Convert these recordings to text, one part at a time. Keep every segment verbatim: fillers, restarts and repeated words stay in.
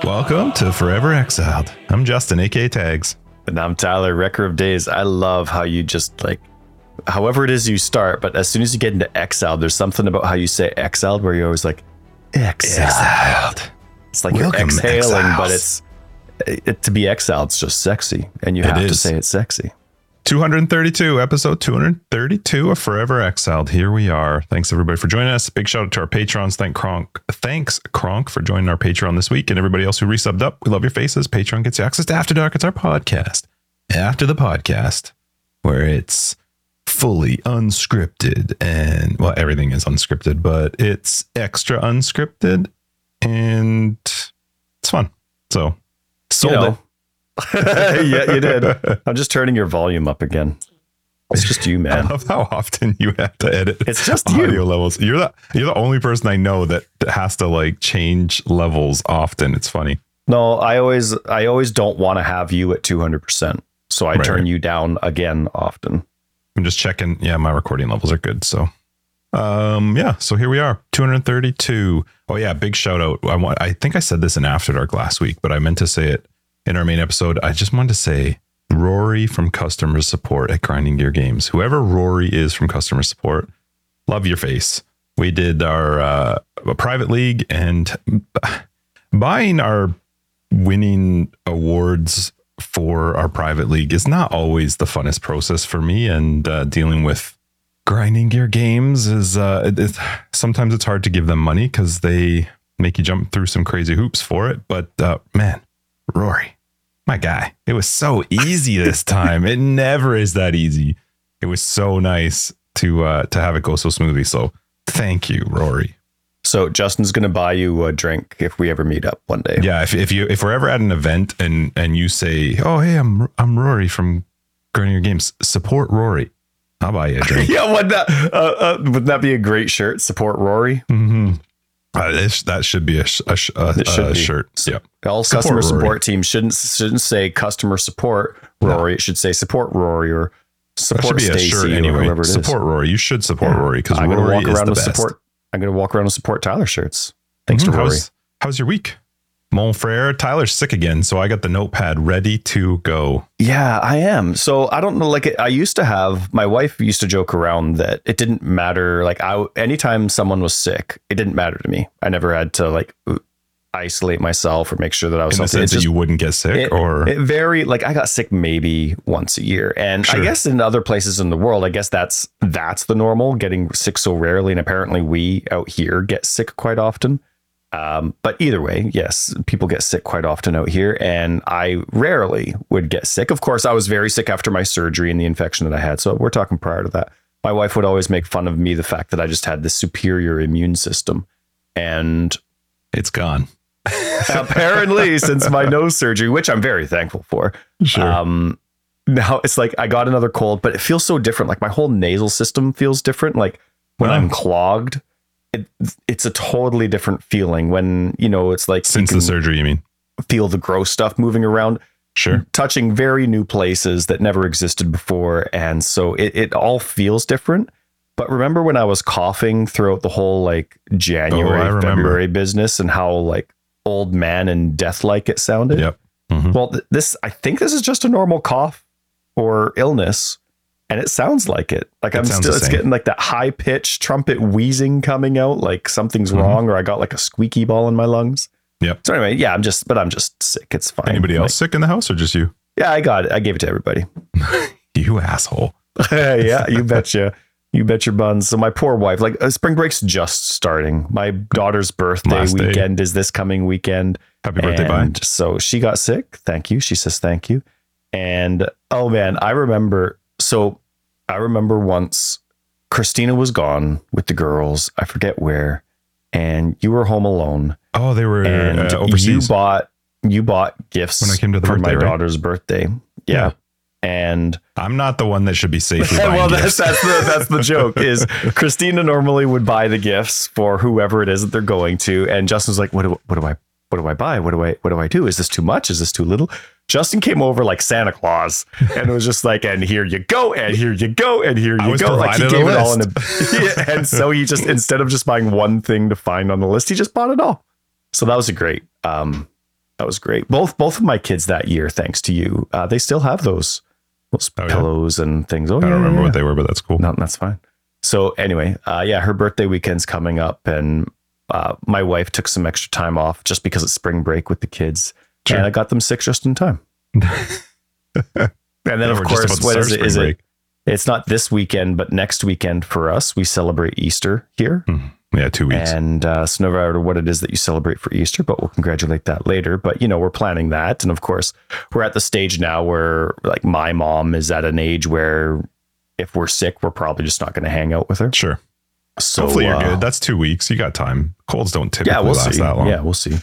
Welcome to Forever Exiled. I'm Justin, aka Tags. And I'm Tyler, Wrecker of Days. I love how you just like, however it is you start, but as soon as you get into exiled, there's something about how you say exiled where you're always like, exiled. exiled. It's like Welcome, you're exhaling, exiles. But it's it, to be exiled, it's just sexy. And you it have is. to say it's sexy. two thirty-two, episode two thirty-two of Forever Exiled. Here we are. Thanks everybody for joining us. Big shout out to our patrons. Thank Kronk. Thanks Kronk for joining our Patreon this week, and everybody else who resubbed up. We love your faces. Patreon gets you access to After Dark. It's our podcast. After the podcast, where it's fully unscripted and well, everything is unscripted, but it's extra unscripted and it's fun. So sold you know. it. Yeah, you did. I'm just turning your volume up again. It's just you, man. I love how often you have to edit. It's just audio you. levels. You're the you're the only person I know that has to like change levels often. It's funny. No, I always I always don't want to have you at two hundred percent. So I right, turn right. you down again often. I'm just checking. Yeah, my recording levels are good. So um yeah, so here we are. two thirty-two. Oh yeah, big shout out. I want I think I said this in After Dark last week, but I meant to say it in our main episode. I just wanted to say Rory from customer support at Grinding Gear Games. Whoever Rory is from customer support, love your face. We did our uh, a private league, and buying our winning awards for our private league is not always the funnest process for me. And uh, dealing with Grinding Gear Games is uh, it, it, sometimes it's hard to give them money because they make you jump through some crazy hoops for it. But uh, man, Rory, my guy, it was so easy this time. It never is that easy. It was so nice to uh, to have it go so smoothly. So thank you, Rory. So Justin's going to buy you a drink if we ever meet up one day. Yeah, if if you if we're ever at an event and and you say, "Oh, hey, I'm I'm Rory from Grinding Gear Games. Support Rory." I'll buy you a drink. Yeah, would that uh, uh, would that be a great shirt? Support Rory. Mm-hmm. Uh, that should be a, sh- a, sh- a, a shirt. Yep. All support customer Rory. Support teams shouldn't shouldn't say customer support Rory. No. It should say support Rory or support Stacy. That should be a shirt anyway. Or it support is. Rory. You should support yeah. Rory because Rory walk is the best. Support, I'm going to walk around with support Tyler shirts. Thanks mm-hmm. to Rory. How's, how's your week? Mon frere, Tyler's sick again, so I got the notepad ready to go. Yeah, I am. So I don't know, like I used to have, my wife used to joke around that it didn't matter. Like I, anytime someone was sick, it didn't matter to me. I never had to like isolate myself or make sure that I was in the sense that you wouldn't get sick it, or it very like I got sick maybe once a year. And sure. I guess in other places in the world, I guess that's, that's the normal, getting sick so rarely. And apparently we out here get sick quite often. Um, but either way, yes, people get sick quite often out here, and I rarely would get sick. Of course, I was very sick after my surgery and the infection that I had. So we're talking prior to that. My wife would always make fun of me, the fact that I just had this superior immune system, and it's gone. Apparently, since my nose surgery, which I'm very thankful for. Sure. Um, now it's like I got another cold, but it feels so different. Like my whole nasal system feels different. Like when oh. I'm clogged. It, it's a totally different feeling when, you know, it's like since the surgery, you mean feel the gross stuff moving around, sure, touching very new places that never existed before. And so it, it all feels different. But remember when I was coughing throughout the whole like January, oh, February business and how like old man and death like it sounded? Yep. Mm-hmm. Well, th- this I think this is just a normal cough or illness. And it sounds like it. Like it I'm still, it's getting like that high pitched trumpet wheezing coming out, like something's mm-hmm. wrong, or I got like a squeaky ball in my lungs. Yep. So anyway, yeah, I'm just, but I'm just sick. It's fine. Anybody else like, sick in the house or just you? Yeah, I got it. I gave it to everybody. You asshole. Yeah, you betcha. You bet your buns. So my poor wife, like uh, spring break's just starting. My daughter's birthday Last weekend day. is this coming weekend. Happy birthday, bye. So she got sick. Thank you. She says thank you. And oh man, I remember. So I remember once Christina was gone with the girls. I forget where, and you were home alone. Oh, they were and uh, overseas. You bought you bought gifts when I came to the for birthday, my right? daughter's birthday. Yeah. yeah. And I'm not the one that should be safely buying well, gifts. that's that's the that's the joke. Is Christina normally would buy the gifts for whoever it is that they're going to, and Justin's like, what do what do I what do I buy? What do I what do I do? Is this too much? Is this too little? Justin came over like Santa Claus, and it was just like, and here you go, and here you go, and here you go. Like he gave it all in a, yeah, and so he just, instead of just buying one thing to find on the list, he just bought it all. So that was a great, um, That was great. Both both of my kids that year, thanks to you, uh, they still have those those Oh, yeah? pillows and things. Oh, I don't yeah, remember yeah. what they were, but that's cool. No, that's fine. So anyway, uh, yeah, her birthday weekend's coming up, and uh, my wife took some extra time off just because it's spring break with the kids, Sure. and I got them sick just in time. And then, Yeah, of we're just course, about to what start is it? spring Is break. it? It's not this weekend, but next weekend for us. We celebrate Easter here. Yeah, two weeks. And uh, so no matter what it is that you celebrate for Easter, but we'll congratulate that later. But, you know, we're planning that. And of course, we're at the stage now where like my mom is at an age where if we're sick, we're probably just not going to hang out with her. Sure. So Hopefully you're uh, good. That's two weeks. You got time. Colds don't typically yeah, we'll last see. that long. Yeah, we'll see.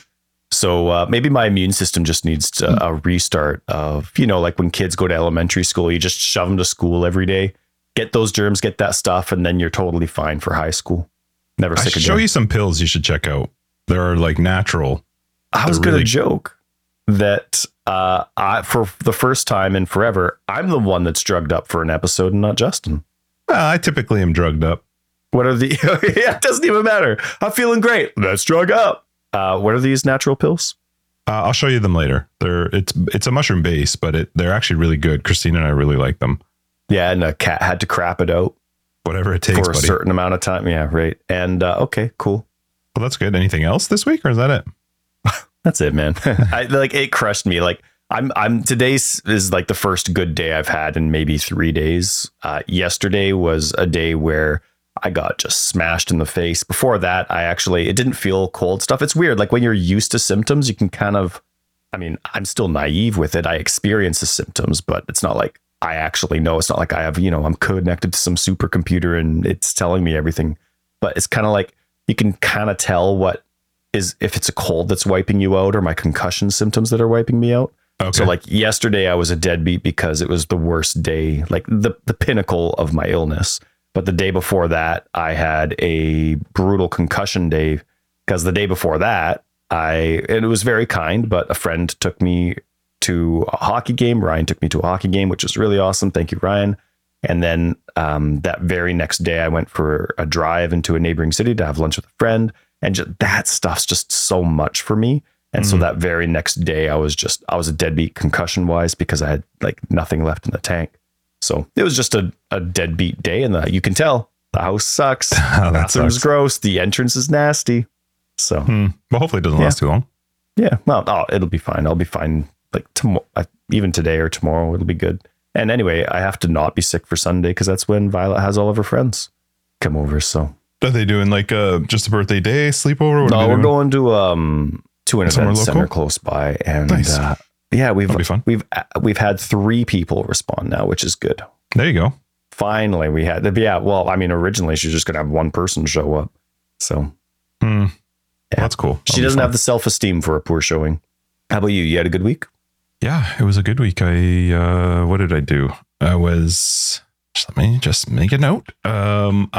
So uh, maybe my immune system just needs to, a restart of, you know, like when kids go to elementary school, you just shove them to school every day, get those germs, get that stuff, and then you're totally fine for high school. Never I sick should again. show you some pills you should check out. They're like natural. I was They're going to really- joke that uh, I, for the first time in forever, I'm the one that's drugged up for an episode and not Justin. Well, I typically am drugged up. What are the? Yeah, it doesn't even matter. I'm feeling great. Let's drug up. Uh, what are these natural pills? Uh, I'll show you them later. They're it's it's a mushroom base, but it, they're actually really good. Christina and I really like them. Yeah, and a cat had to crap it out Whatever it takes, for a buddy. certain amount of time. Yeah, right. And uh, okay, cool. Well, that's good. Anything else this week, or is that it? That's it, man. I like it crushed me. Like I'm, I'm today's is like the first good day I've had in maybe three days. Uh, yesterday was a day where I got just smashed in the face. Before that, I actually, it didn't feel cold stuff. It's weird. Like when you're used to symptoms, you can kind of, I mean, I'm still naive with it. I experience the symptoms, but it's not like I actually know. It's not like I have, you know, I'm connected to some supercomputer and it's telling me everything. But it's kind of like you can kind of tell what is, if it's a cold that's wiping you out or my concussion symptoms that are wiping me out. Okay. So like yesterday I was a deadbeat because it was the worst day, like the, the pinnacle of my illness. But the day before that, I had a brutal concussion day because the day before that, I, and it was very kind, but a friend took me to a hockey game. Ryan took me to a hockey game, which was really awesome. Thank you, Ryan. And then um, that very next day, I went for a drive into a neighboring city to have lunch with a friend. And just, that stuff's just so much for me. And Mm-hmm. so that very next day, I was just, I was a deadbeat concussion wise because I had like nothing left in the tank. So it was just a, a deadbeat day. And the, you can tell the house sucks. That Bathroom's sucks. gross. The entrance is nasty. So Hmm. Well, hopefully it doesn't Yeah. last too long. yeah, well, oh, it'll be fine. I'll be fine. Like tomorrow, even today or tomorrow, it'll be good. And anyway, I have to not be sick for Sunday because that's when Violet has all of her friends come over. So Are they doing like uh, just a birthday day sleepover? What are no, they we're doing? going to um to an Somewhere event local? center close by, and Nice. uh, yeah, we've That'll be fun. we've uh, we've had three people respond now, which is good. There you go. Finally, we had yeah. Well, I mean, originally she's just gonna have one person show up, so Hmm. Yeah. That's cool. she doesn't have the self esteem for a poor showing. How about you? You had a good week? Yeah, it was a good week. I uh what did I do? I was just let me just make a note. Um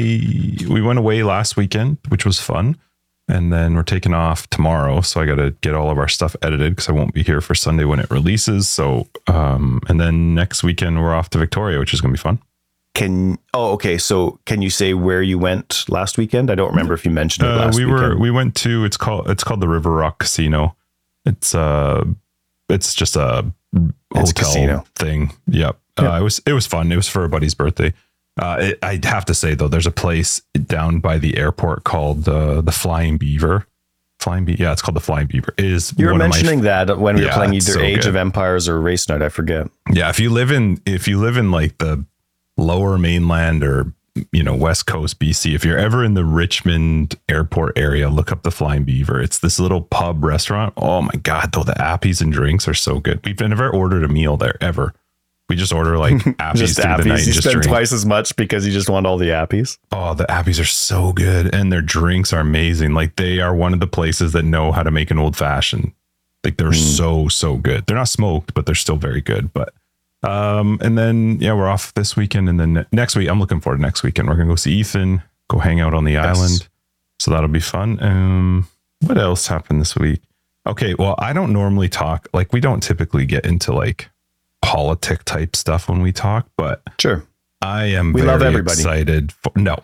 I we went away last weekend, which was fun. And then we're taking off tomorrow, so I got to get all of our stuff edited because I won't be here for Sunday when it releases. So um and then next weekend we're off to Victoria, which is going to be fun. Can oh okay. So can you say where you went last weekend? I don't remember if you mentioned it Uh, last we weekend. were we went to it's called it's called the River Rock Casino. It's uh it's just a It's a hotel casino. thing. Yep. Yep. Uh, it was it was fun. It was for a buddy's birthday. Uh, it, I have to say though, there's a place down by the airport called uh, the Flying Beaver. Flying Beaver, yeah, it's called the Flying Beaver. It is You were one of my mentioning that when we were Yeah, playing it's either so Age good. of Empires or Race Night. I forget. Yeah, if you live in if you live in like the lower mainland or you know West Coast B C, if you're ever in the Richmond airport area, look up the Flying Beaver. It's this little pub restaurant. Oh my god, though the appies and drinks are so good. We've never ordered a meal there ever. We just order like appies Just through the appies. night and You just spend drink. twice as much because you just want all the appies. Oh, the appies are so good and their drinks are amazing. Like they are one of the places that know how to make an old fashioned. Like they're Mm. so so good. They're not smoked, but they're still very good. But um, and then yeah, we're off this weekend, and then next week I'm looking forward to next weekend. We're gonna go see Ethan, go hang out on the Yes. island, so that'll be fun. Um, what else happened this week? Okay, well I don't normally talk like we don't typically get into like politic type stuff when we talk, but Sure. I am We very love everybody. excited. For, no,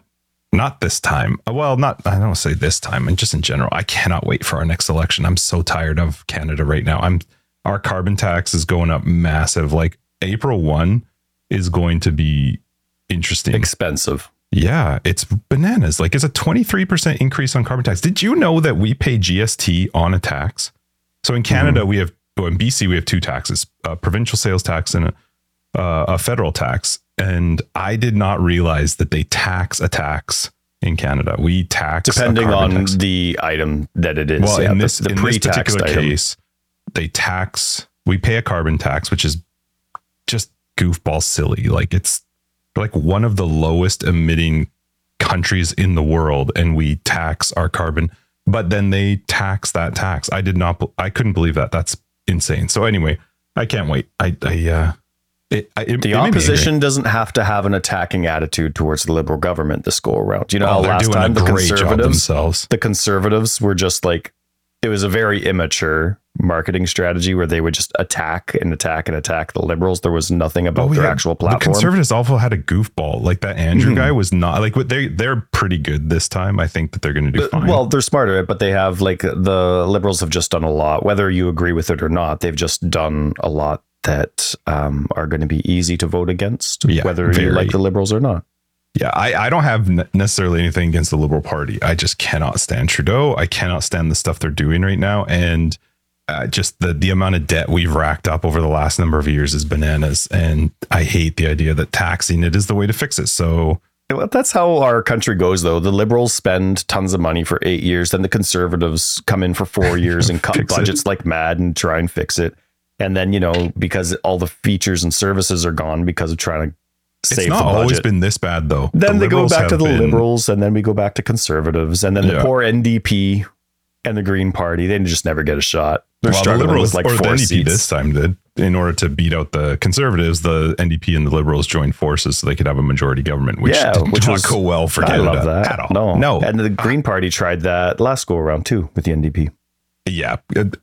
not this time. Well, not, I don't say this time, and just in general, I cannot wait for our next election. I'm so tired of Canada right now. I'm, our carbon tax is going up massive. Like April first is going to be interesting. Expensive. Yeah, it's bananas. Like it's a twenty-three percent increase on carbon tax. Did you know that we pay G S T on a tax? So in Canada, mm-hmm. we have, well, in B C, we have two taxes, a provincial sales tax and a, uh, a federal tax. And I did not realize that they tax a tax in Canada. We tax depending on tax. the item that it is. Well, yeah, in this, the, the in this particular item. case, they tax, we pay a carbon tax, which is just goofball silly. Like it's like one of the lowest emitting countries in the world, and we tax our carbon, but then they tax that tax. I did not, I couldn't believe that. That's insane. So anyway, I can't wait. I, I, uh, It, it, the it opposition doesn't have to have an attacking attitude towards the Liberal government this go around. You know, oh, how last time the conservatives, themselves. the conservatives were just like, it was a very immature marketing strategy where they would just attack and attack and attack the Liberals. There was nothing about oh, their yeah. actual platform. The conservatives also had a goofball. Like that Andrew mm-hmm. guy was not like what they they're pretty good this time. I think that they're going to do but, fine. Well, they're smarter, but they have like the Liberals have just done a lot, whether you agree with it or not. They've just done a lot that um, are going to be easy to vote against, yeah, whether very. you like the Liberals or not. Yeah, I, I don't have necessarily anything against the Liberal Party. I just cannot stand Trudeau. I cannot stand the stuff they're doing right now. And uh, just the, the amount of debt we've racked up over the last number of years is bananas. And I hate the idea that taxing it is the way to fix it. So well, that's how our country goes, though. The Liberals spend tons of money for eight years. Then the Conservatives come in for four years and cut budgets it. like mad and try and fix it. And then, you know, because all the features and services are gone because of trying to save it's not the budget. Always been this bad, though. Then the they go back to the been... Liberals, and then we go back to Conservatives, and then yeah. the poor N D P and the Green Party, they just never get a shot. They're well, struggling the Liberals, with like or four the N D P seats. This time did. In order to beat out the Conservatives, the N D P and the Liberals joined forces so they could have a majority government, which yeah, did which not was, go well for I Canada love that. at all. No, no. And the Green Party tried that last go around too with the N D P. Yeah.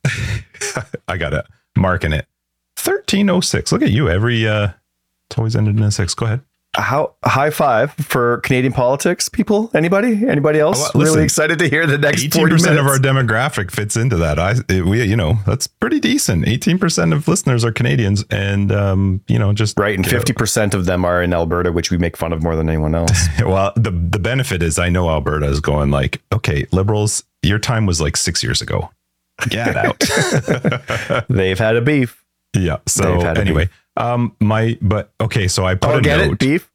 I got it. Marking it. thirteen oh six. Look at you. Every uh it's always ended in a six. Go ahead. How high five for Canadian politics, people? Anybody? Anybody else? Oh, listen, really excited to hear the next eighteen percent of our demographic fits into that. I it, we you know, that's pretty decent. eighteen percent of listeners are Canadians, and um, you know, just right, and fifty percent of them are in Alberta, which we make fun of more than anyone else. Well, the the benefit is I know Alberta is going like, okay, Liberals, your time was like six years ago. Get out. They've had a beef. Yeah. So anyway, um, my, but okay. So I put oh, a get note. It, beef.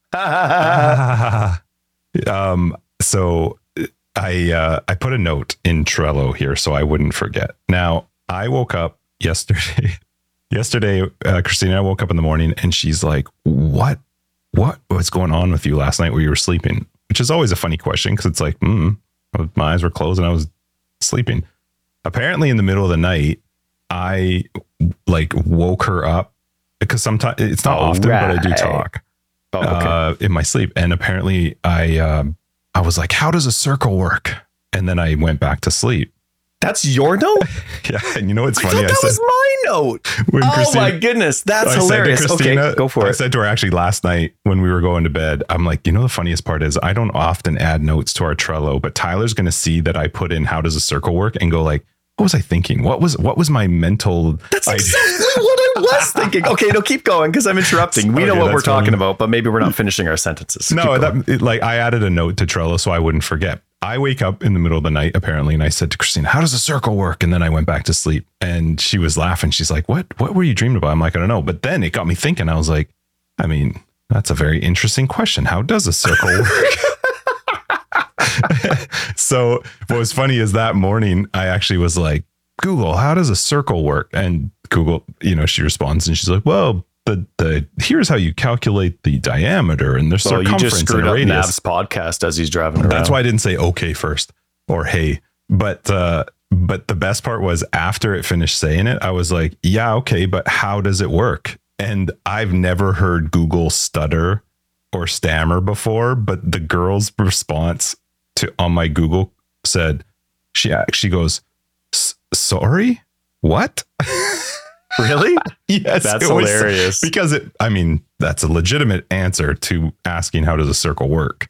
um, so I, uh, I put a note in Trello here so I wouldn't forget. Now I woke up yesterday, yesterday, uh, Christina, I woke up in the morning and she's like, what, what was going on with you last night while you were sleeping? Which is always a funny question. Cause it's like, mm, my eyes were closed and I was sleeping. Apparently in the middle of the night, I like woke her up because sometimes it's not All often, right. but I do talk oh, okay. uh, in my sleep. And apparently I, um, I was like, how does a circle work? And then I went back to sleep. That's your note? Yeah. And you know, it's I funny. Thought that I said, was my note. Oh Christina, my goodness. That's I hilarious. Christina, okay, go for I it. I said to her actually last night when we were going to bed, I'm like, you know, the funniest part is I don't often add notes to our Trello, but Tyler's going to see that I put in how does a circle work and go like, what was I thinking? What was what was my mental That's idea? Exactly what I was thinking. Okay, no, keep going because I'm interrupting. We okay, know what we're talking funny. about, but maybe we're not finishing our sentences. So no, that, it, like I added a note to Trello so I wouldn't forget. I wake up in the middle of the night, apparently, and I said to Christina, how does a circle work? And then I went back to sleep and she was laughing. She's like, what, what were you dreaming about? I'm like, I don't know. But then it got me thinking. I was like, I mean, that's a very interesting question. How does a circle work? So what was funny is that morning I actually was like, Google, how does a circle work? And Google, you know, she responds and she's like, well, the the here's how you calculate the diameter and the well, circumference you just screwed and radius. Up Nav's podcast as he's driving around. That's why I didn't say okay first or hey, but uh, but the best part was after it finished saying it, I was like, yeah, okay, but how does it work? And I've never heard Google stutter or stammer before, but the girl's response to on my Google said, she actually goes, sorry, what? Really? Yes. That's hilarious. Because it, I mean, that's a legitimate answer to asking how does a circle work.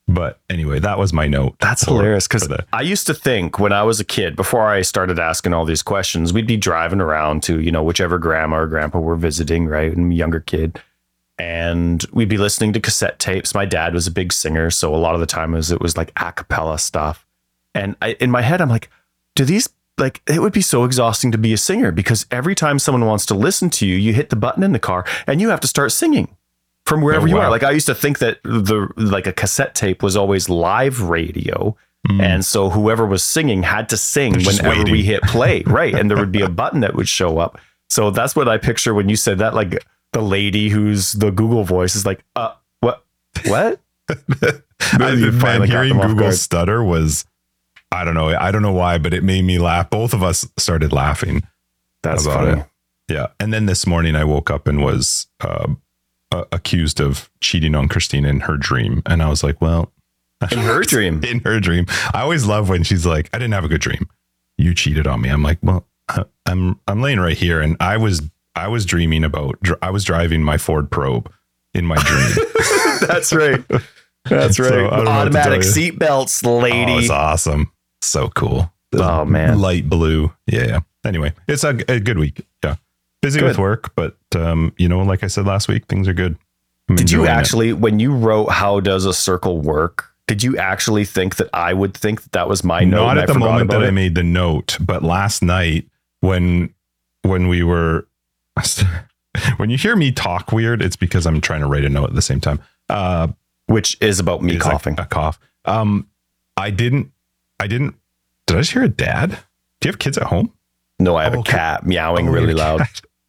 But anyway, that was my note. That's for, hilarious because the... I used to think when I was a kid, before I started asking all these questions, we'd be driving around to, you know, whichever grandma or grandpa we're visiting, right? And younger kid. And we'd be listening to cassette tapes. My dad was a big singer. So a lot of the time it was, it was like a cappella stuff. And I, in my head, I'm like, do these, like, it would be so exhausting to be a singer because every time someone wants to listen to you, you hit the button in the car and you have to start singing. From wherever oh, you wow. are. Like I used to think that the like a cassette tape was always live radio. Mm. And so whoever was singing had to sing whenever waiting. we hit play. Right. And there would be a button that would show up. So that's what I picture when you said that, like the lady who's the Google voice is like, uh, what, what? I, man, hearing Google stutter was, I don't know. I don't know why, but it made me laugh. Both of us started laughing. That's funny. It. Yeah. And then this morning I woke up and was, uh, Uh, accused of cheating on Christina in her dream. And I was like, well, in her dream, in her dream, I always love when she's like, I didn't have a good dream. You cheated on me. I'm like, well, I'm, I'm laying right here. And I was, I was dreaming about, I was driving my Ford Probe in my dream. That's right. That's right. So, automatic seat belts, lady. Oh, it's awesome. So cool. Oh man. Light blue. Yeah. Anyway, it's a, a good week. Yeah. Busy good. with work, but um, you know, like I said last week, things are good. I'm did you actually, it. when you wrote "How does a circle work"? Did you actually think that I would think that that was my note? Not at I the moment that it? I made the note, but last night when when we were when you hear me talk weird, it's because I'm trying to write a note at the same time, uh, which is about me coughing. A, a cough. Um, I didn't. I didn't. Did I just hear a dad? Do you have kids at home? No, I have oh, a cat okay. meowing oh, really loud.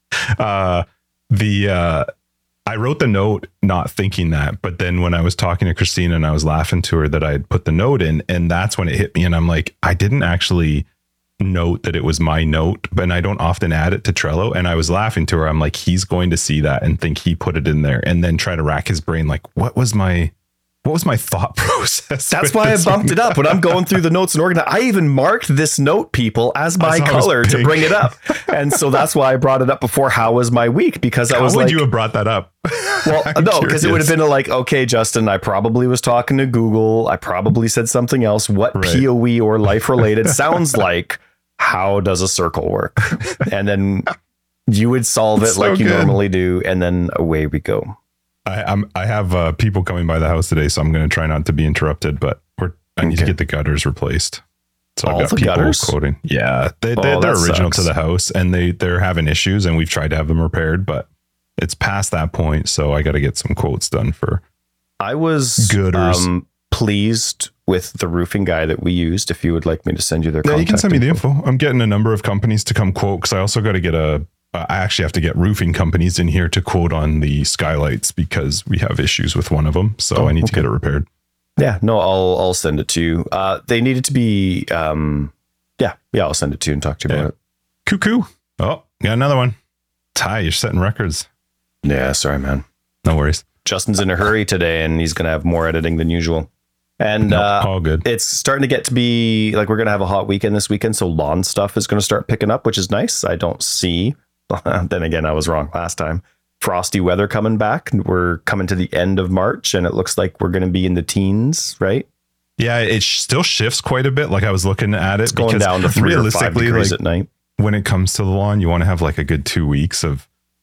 Uh, the, uh, I wrote the note not thinking that, but then when I was talking to Christina and I was laughing to her that I had put the note in, and that's when it hit me. And I'm like, I didn't actually note that it was my note, but I don't often add it to Trello. And I was laughing to her. I'm like, he's going to see that and think he put it in there and then try to rack his brain. Like, what was my, what was my thought process? That's why I bumped it up when I'm going through the notes and organize. I even marked this note, people, as my color to bring it up. And so that's why I brought it up before. How was my week? Because I was How like, would you have brought that up? Well, no, because it would have been like, okay, Justin, I probably was talking to Google. I probably said something else. What right. P O E or life related sounds like, how does a circle work? And then you would solve it so like you good. normally do. And then away we go. I, I'm, I have uh, people coming by the house today, so I'm going to try not to be interrupted, but we're, I need okay. to get the gutters replaced. So All I've got the people gutters? quoting. Yeah, they, they, oh, they're original sucks. to the house and they, they're having issues and we've tried to have them repaired, but it's past that point. So I got to get some quotes done for I was um, pleased with the roofing guy that we used. If you would like me to send you their yeah, contact you can send me the info. info. I'm getting a number of companies to come quote because I also got to get a Uh, I actually have to get roofing companies in here to quote on the skylights because we have issues with one of them. So oh, I need okay. to get it repaired. Yeah, no, I'll I'll send it to you. Uh, they needed to be, um, yeah, yeah, I'll send it to you and talk to you yeah. about it. Cuckoo. Oh, got another one. Ty, you're setting records. Yeah, sorry, man. No worries. Justin's in a hurry today and he's going to have more editing than usual. And nope, uh, all good. It's starting to get to be like we're going to have a hot weekend this weekend. So lawn stuff is going to start picking up, which is nice. I don't see. Then again, I was wrong last time. Frosty weather coming back. We're coming to the end of March and it looks like we're going to be in the teens, right? Yeah, it still shifts quite a bit. Like I was looking at it. It's going down to three or five degrees like, at night. When it comes to the lawn, you want to have like a good two weeks of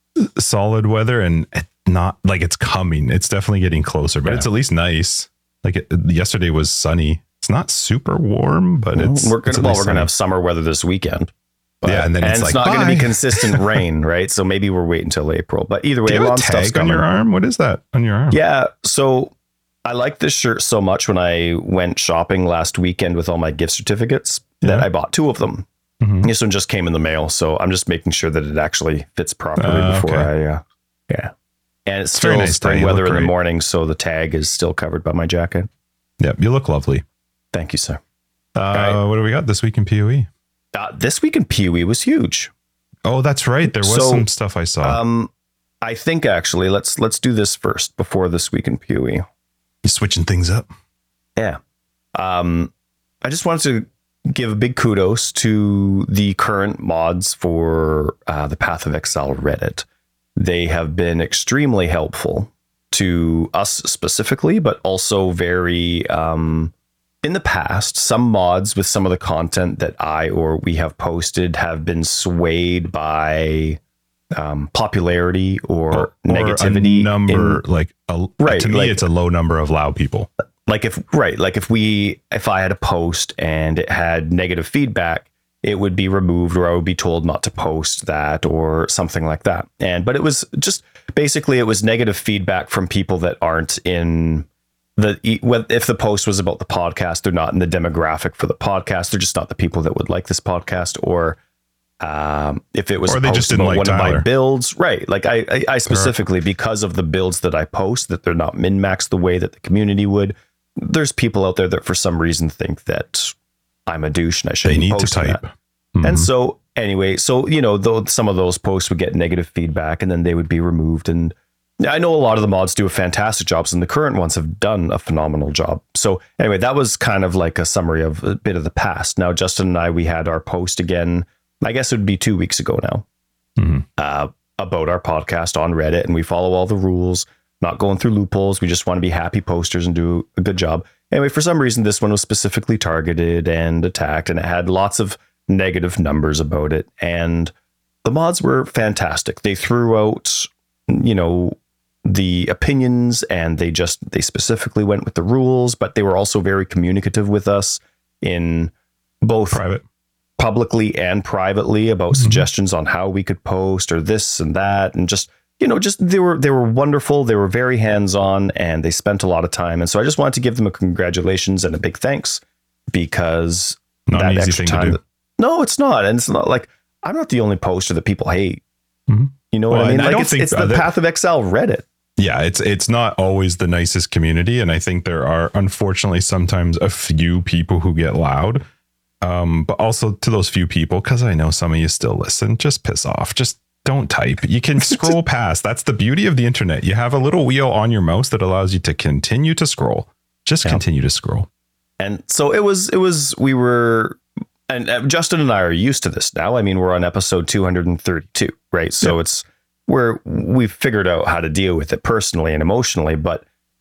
solid weather and not like it's coming. It's definitely getting closer, but yeah. it's at least nice. Like it, yesterday was sunny. It's not super warm, but well, it's we're gonna it's well, we're gonna have summer weather this weekend. But, yeah, and then and it's, it's like, not going to be consistent rain, right? So maybe we're waiting until April. But either way, do you have a tag on your arm? What is that on your arm? Yeah, so I like this shirt so much. When I went shopping last weekend with all my gift certificates, yeah. that I bought two of them. Mm-hmm. This one just came in the mail, so I'm just making sure that it actually fits properly uh, before okay. I. Uh, yeah, and it's, it's still nice spring day. weather in the morning, so the tag is still covered by my jacket. Yep, you look lovely. Thank you, sir. Uh, right. What do we got this week in P O E? Uh, this week in P O E was huge. Oh, that's right. There was so, some stuff I saw. Um, I think actually, let's let's do this first before this week in P O E. You're switching things up. Yeah. Um, I just wanted to give a big kudos to the current mods for uh, the Path of Exile Reddit. They have been extremely helpful to us specifically, but also very, um, in the past, some mods with some of the content that I or we have posted have been swayed by um, popularity or, or negativity. A number, in, like, a, right, to me, like, it's a low number of loud people. Like if, right, like if we, if I had a post and it had negative feedback, it would be removed, or I would be told not to post that or something like that. And, but it was just, basically it was negative feedback from people that aren't in the, if the post was about the podcast, they're not in the demographic for the podcast. They're just not the people that would like this podcast. Or um, if it was or a they post just didn't about like one Tyler. of my builds, right. Like I, I, I specifically, because of the builds that I post, that they're not min-maxed the way that the community would. There's people out there that for some reason think that I'm a douche and I shouldn't They need post to type. That. Mm-hmm. And so anyway, so, you know, though some of those posts would get negative feedback and then they would be removed. And I know a lot of the mods do a fantastic job, and the current ones have done a phenomenal job. So anyway, that was kind of like a summary of a bit of the past. Now, Justin and I, we had our post again, I guess it would be two weeks ago now, mm-hmm. uh, about our podcast on Reddit. And we follow all the rules, not going through loopholes. We just want to be happy posters and do a good job. Anyway, for some reason, this one was specifically targeted and attacked, and it had lots of negative numbers about it. And the mods were fantastic. They threw out, you know, the opinions, and they just, they specifically went with the rules, but they were also very communicative with us in both private, publicly and privately about mm-hmm. suggestions on how we could post or this and that. And just, you know, just, they were, they were wonderful. They were very hands-on, and they spent a lot of time. And so I just wanted to give them a congratulations and a big thanks, because not that an easy extra thing time to do. That, no, it's not. And it's not like, I'm not the only poster that people hate. Mm-hmm. You know well, what I mean? Like I it's, it's the that, Path of Exile Reddit. Yeah, it's it's not always the nicest community, and I think there are unfortunately sometimes a few people who get loud. Um, but also to those few people, because I know some of you still listen, just piss off. Just don't type. You can scroll past. That's the beauty of the internet. You have a little wheel on your mouse that allows you to continue to scroll. Just yeah. continue to scroll. And so it was. It was. We were. And uh, Justin and I are used to this now. I mean, we're on episode two hundred thirty-two, right? So yep. it's where we've figured out how to deal with it personally and emotionally. But,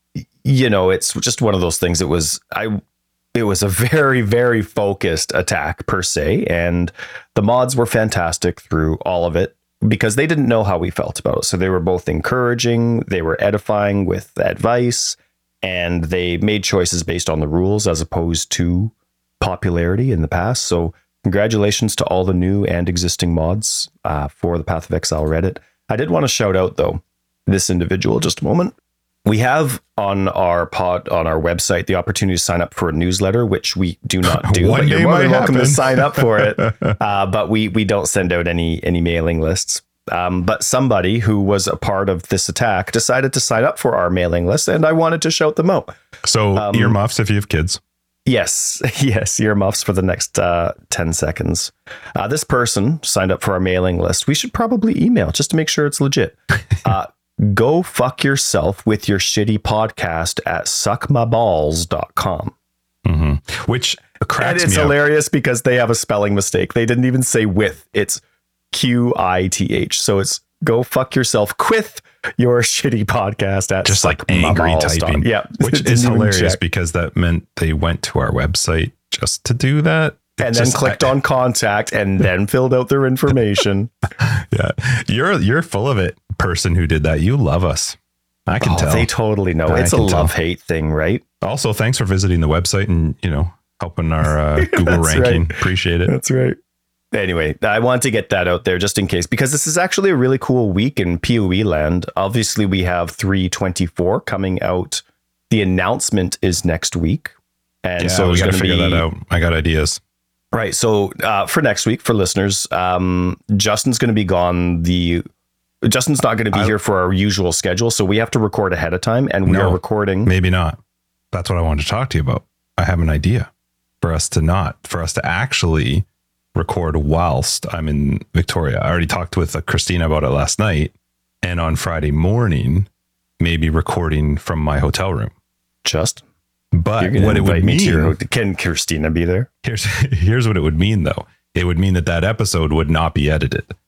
you know, it's just one of those things. It was I it was a very, very focused attack per se. And the mods were fantastic through all of it, because they didn't know how we felt about it. So they were both encouraging. They were edifying with advice, and they made choices based on the rules as opposed to popularity in the past. So congratulations to all the new and existing mods uh, for the Path of Exile Reddit. I did want to shout out, though, this individual just a moment. We have on our pod, on our website, the opportunity to sign up for a newsletter, which we do not do. But you're more than welcome to sign up for it. Uh, but we we don't send out any any mailing lists. Um, but somebody who was a part of this attack decided to sign up for our mailing list, and I wanted to shout them out. So um, earmuffs if you have kids. Yes, yes, earmuffs for the next uh, ten seconds. Uh, this person signed up for our mailing list. We should probably email just to make sure it's legit. Uh, go fuck yourself with your shitty podcast at suck my balls dot com. Mm-hmm. Which cracks and it's me hilarious up. Because they have a spelling mistake. They didn't even say with. It's Q I T H. So it's go fuck yourself with your shitty podcast at just like angry typing. Yeah. Which is hilarious, because that meant they went to our website just to do that. And just, then clicked I, on contact and then filled out their information. Yeah. You're you're full of it, person who did that. You love us. I can oh, tell. They totally know. I it's a love-hate thing, right? Also, thanks for visiting the website and, you know, helping our uh, Google ranking. Right. Appreciate it. That's right. Anyway, I want to get that out there just in case, because this is actually a really cool week in P O E land. Obviously, we have three twenty-four coming out. The announcement is next week. And yeah, so we got to figure be, that out. I got ideas. Right. So uh, for next week, for listeners, um, Justin's going to be gone. The Justin's not going to be I, here for our usual schedule. So we have to record ahead of time, and we no, are recording. Maybe not. That's what I wanted to talk to you about. I have an idea for us to not, for us to actually record whilst I'm in Victoria. I already talked with uh, Christina about it last night, and on Friday morning, maybe recording from my hotel room. Just, but what it would mean, your, can Christina be there? Here's here's what it would mean, though. It would mean that that episode would not be edited,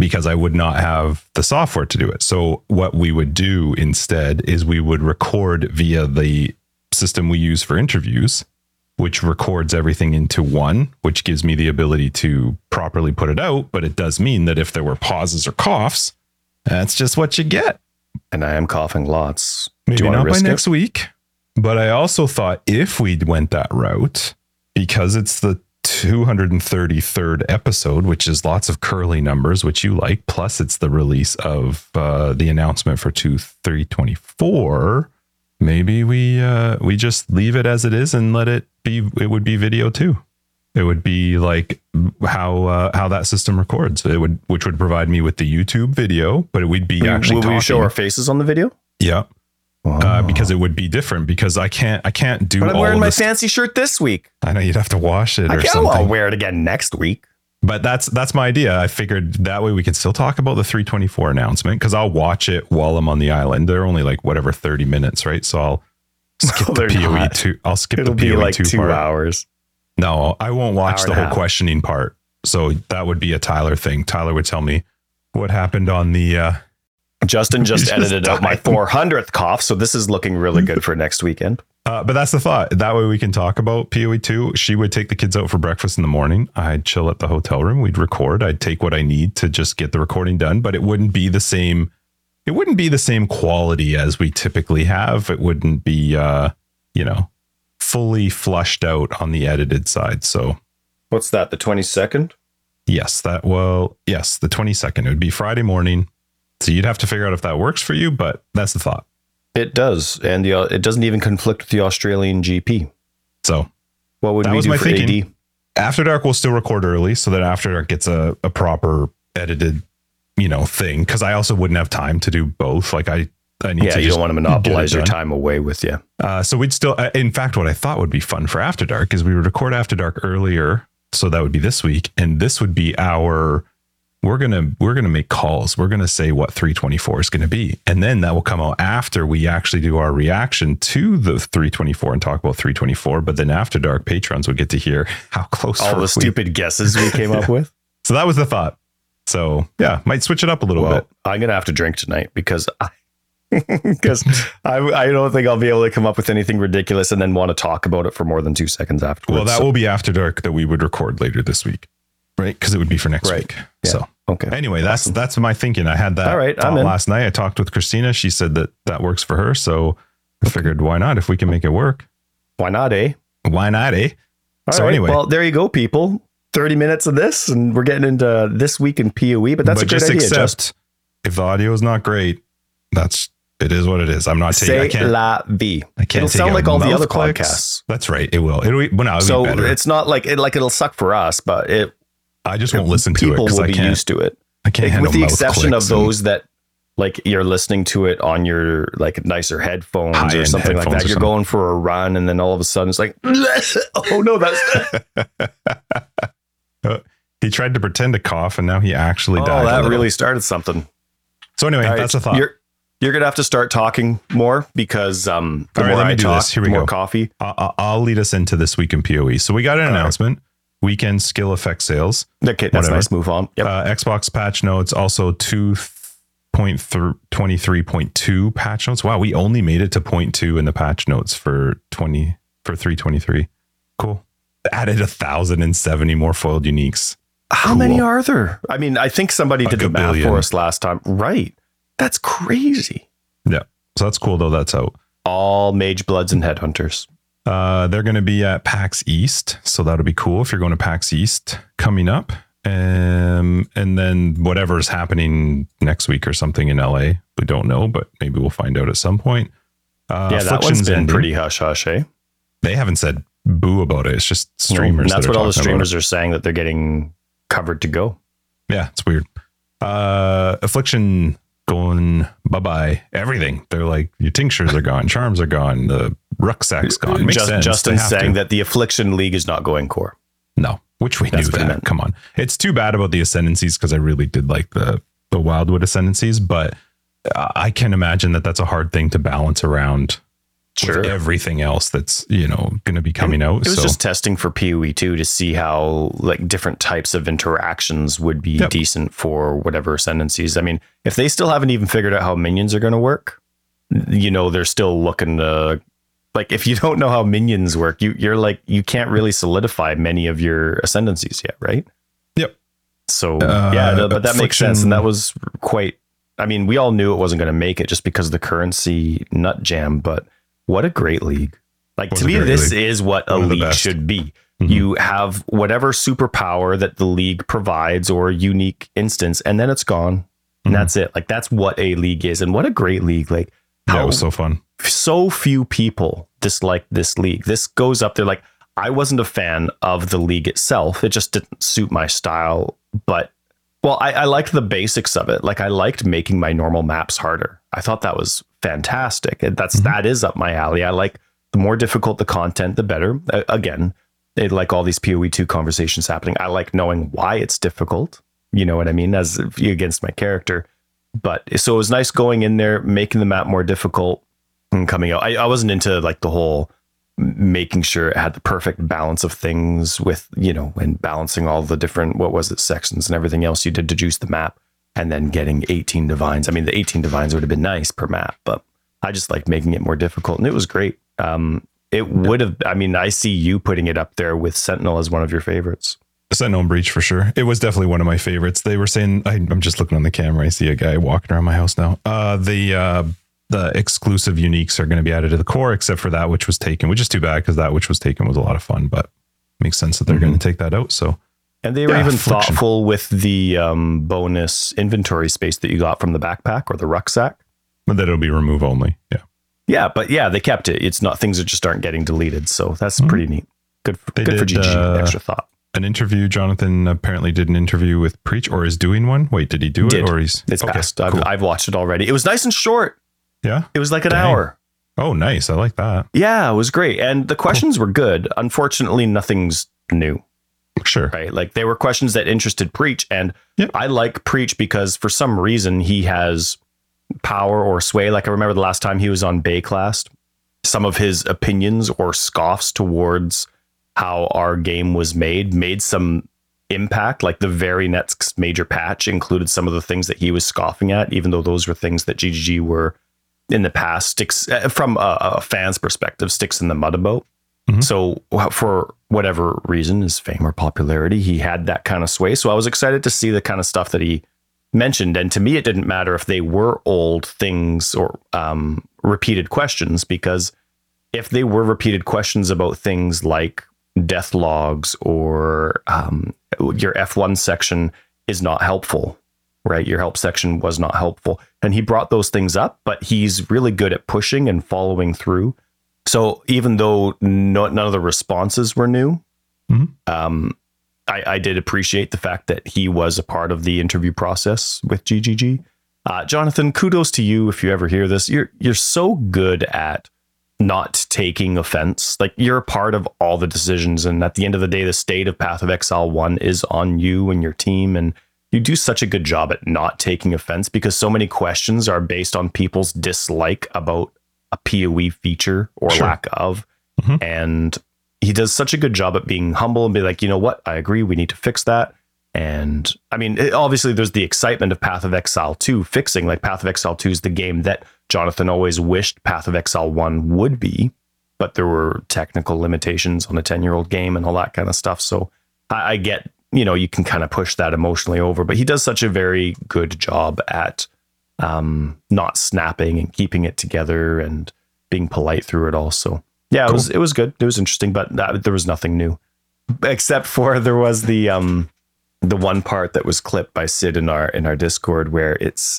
because I would not have the software to do it. So what we would do instead is we would record via the system we use for interviews, which records everything into one, which gives me the ability to properly put it out. But it does mean that if there were pauses or coughs, that's just what you get. And I am coughing lots. Maybe not by next week. But I also thought if we went that route, because it's the two hundred thirty-third episode, which is lots of curly numbers, which you like, plus it's the release of uh, the announcement for two three twenty-four, maybe we uh, we just leave it as it is and let it be. It would be video too. It would be like how uh, how that system records. It would, which would provide me with the YouTube video, but it would be actually. Will we show our faces on the video? Yeah, wow. uh, because it would be different. Because I can't I can't do. But I'm all wearing of my this. fancy shirt this week. I know you'd have to wash it I or can't, something. I'll wear it again next week. But that's that's my idea. I figured that way we can still talk about the three twenty-four announcement because I'll watch it while I'm on the island. They're only like whatever thirty minutes, right? So I'll skip No, the they're P O E not. two. I'll skip It'll the P O E be like two two part. hours. No, I won't watch Hour the and a whole half. questioning part. So that would be a Tyler thing. Tyler would tell me what happened on the. Uh, Justin just, just edited out my died. four hundredth cough, so this is looking really good for next weekend. uh, but that's the thought. That way we can talk about P O E two. She would take the kids out for breakfast in the morning. I'd chill at the hotel room. We'd record. I'd take what I need to just get the recording done, but it wouldn't be the same. It wouldn't be the same quality as we typically have. It wouldn't be, uh, you know, fully flushed out on the edited side. So What's that, the twenty-second? yes, that well, yes, the twenty-second. It would be Friday morning. So you'd have to figure out if that works for you, but that's the thought. It does, and the it doesn't even conflict with the Australian G P. So What would that we was do my for thinking. A D? After Dark will still record early so that After Dark gets a, a proper edited, you know, thing. Because I also wouldn't have time to do both. Like I, I need Yeah, to you just don't want to get it monopolize your done. time away with you. Uh, so we'd still, uh, in fact, what I thought would be fun for After Dark is we would record After Dark earlier. So that would be this week. And this would be our, we're going to, we're going to make calls. We're going to say what three twenty-four is going to be. And then that will come out after we actually do our reaction to the three twenty-four and talk about three twenty-four. But then After Dark patrons would get to hear how close All were the we. stupid guesses we came up with. So that was the thought. So yeah, might switch it up a little Well, bit. I'm gonna have to drink tonight because I because I I don't think I'll be able to come up with anything ridiculous and then want to talk about it for more than two seconds afterwards. Well, that So- will be After Dark that we would record later this week, right? Because it would be for next Right. week. Yeah. So okay. anyway, that's that's my thinking. I had that All right, I'm thought in. last night. I talked with Christina. She said that that works for her. So I figured, why not? If we can make it work, Why not, eh? why not, eh? All So right, anyway. well, there you go, people. thirty minutes of this, and we're getting into this week in P O E. But that's but a great just idea. accept Just if the audio is not great, that's it is what it is. I'm not taking. I say can't. la vie. I can't It'll take sound out like all the mouth other clicks. podcasts. That's right. It will. It'll. Be, well, no, it'll So be better. it's not like it like it'll suck for us, but it I just won't listen to it people because will I be can't. used to it. I can't handle With the mouth exception of clicks and- those that like you're listening to it on your like nicer headphones or High-end something like headphones that. or You're something. going for a run and then all of a sudden it's like, oh no, that's Uh, he tried to pretend to cough and now he actually oh, died. a that little. really started something. So anyway, All right, that's a thought. You're you're gonna have to start talking more because um the All right, more let me I do talk, this. Here we the more go. coffee. I'll, I'll lead us into this week in P O E. So we got an All right. announcement. Weekend skill effect sales. Okay, that's Whatever. nice. Move on. Yep. Uh, Xbox patch notes. Also two point twenty-three point two patch notes. Wow, we only made it to point two in the patch notes for twenty for three twenty-three. Cool. Added a thousand and seventy more foiled uniques. How Cool. many are there? I mean, I think somebody A did the math gabillion. for us last time. Right. That's crazy. Yeah. So that's cool though. That's out. All mage bloods and headhunters. Uh, they're going to be at PAX East, so that'll be cool if you're going to PAX East coming up. Um, and then whatever's happening next week or something in L A, we don't know, but maybe we'll find out at some point. Uh, yeah, that one's Affliction's been ending. pretty hush hush, eh? They haven't said boo about it. It's just streamers. And that's that are what all the talking about streamers are saying, that they're getting covered to go. it. Yeah, it's weird. Uh, Affliction going bye bye. Everything. They're like, your tinctures are gone, charms are gone, the rucksack's gone. Makes Just, sense. Justin's They have saying to. that the Affliction League is not going core. No, which we That's knew what he that. meant. Come on. It's too bad about the Ascendancies because I really did like the, the Wildwood Ascendancies, but uh, I can imagine that that's a hard thing to balance around Sure. with everything else that's, you know, going to be coming and out. It was so. just testing for P O E two to see how like different types of interactions would be yep. decent for whatever ascendancies. I mean, if they still haven't even figured out how minions are going to work, you know, they're still looking to, like, if you don't know how minions work, you you're like, you can't really solidify many of your ascendancies yet, right? Yep. So uh, yeah, but that makes sense. And that was quite, I mean, we all knew it wasn't going to make it just because of the currency nut jam, but what a great league. Like, to me, this league. is what a league should be. Mm-hmm. You have whatever superpower that the league provides or a unique instance, and then it's gone. And mm-hmm. that's it. Like, that's what a league is. And what a great league. Like, how yeah, it was so fun. So few people dislike this league. This goes up there. Like, I wasn't a fan of the league itself. It just didn't suit my style. But, well, I, I liked the basics of it. Like, I liked making my normal maps harder. I thought that was fantastic. And that's, mm-hmm. that is up my alley. I like the more difficult the content, the better. Uh, again, it, like all these P O E two conversations happening, I like knowing why it's difficult. You know what I mean? As against my character. But so it was nice going in there, making the map more difficult and coming out. I, I wasn't into like the whole making sure it had the perfect balance of things with, you know, and balancing all the different, what was it, sections and everything else you did to juice the map, and then getting eighteen divines. I mean, the eighteen divines would have been nice per map, but I just like making it more difficult, and it was great. Um, it would have, I mean, I see you putting it up there with Sentinel as one of your favorites. Sentinel and Breach for sure. It was definitely one of my favorites. They were saying, I, I'm just looking on the camera. I see a guy walking around my house now. Uh, the uh, the exclusive uniques are going to be added to the core, except for that which was taken, which is too bad because that which was taken was a lot of fun, but it makes sense that they're mm-hmm. going to take that out. So, and they were yeah, even affliction. thoughtful with the um, bonus inventory space that you got from the backpack or the rucksack. But that it'll be remove only. Yeah. Yeah, but yeah, they kept it. It's not, things that just aren't getting deleted. So that's mm-hmm. pretty neat. Good for, good did, for G G. Uh, extra thought. An interview. Jonathan apparently did an interview with Preach, or is doing one. Wait, did he do did. it? Or he's it's okay, passed. Cool. I've, I've watched it already. It was nice and short. Yeah. It was like an Dang. hour. Oh, nice. I like that. Yeah, it was great. And the questions cool. were good. Unfortunately, nothing's new. Sure. Right. Like, they were questions that interested Preach. And yep. I like Preach because for some reason he has power or sway. Like, I remember the last time he was on Bayclast, some of his opinions or scoffs towards how our game was made made some impact. Like, the very next major patch included some of the things that he was scoffing at, even though those were things that G G G were in the past sticks from a, a fan's perspective, sticks in the mud about. Mm-hmm. So for whatever reason, his fame or popularity, he had that kind of sway. So I was excited to see the kind of stuff that he mentioned. And to me, it didn't matter if they were old things or um, repeated questions, because if they were repeated questions about things like death logs or um, your F one section is not helpful, right? Your help section was not helpful. And he brought those things up, but he's really good at pushing and following through. So even though no, none of the responses were new, mm-hmm. um, I, I did appreciate the fact that he was a part of the interview process with G G G. Uh, Jonathan, kudos to you if you ever hear this. You're you're so good at not taking offense. Like, you're a part of all the decisions, and at the end of the day, the state of Path of Exile one is on you and your team, and you do such a good job at not taking offense, because so many questions are based on people's dislike about a P O E feature or sure. lack of. Mm-hmm. And he does such a good job at being humble and be like, you know what, I agree, we need to fix that. And I mean, it, obviously there's the excitement of Path of Exile two fixing. Like, Path of Exile two is the game that Jonathan always wished Path of Exile one would be, but there were technical limitations on a ten year old game and all that kind of stuff. So I, I get, you know, you can kind of push that emotionally over, but he does such a very good job at um, not snapping and keeping it together and being polite through it all. So yeah, cool. it was, it was good. It was interesting, but that, there was nothing new except for there was the, um, the one part that was clipped by Sid in our, in our Discord where it's,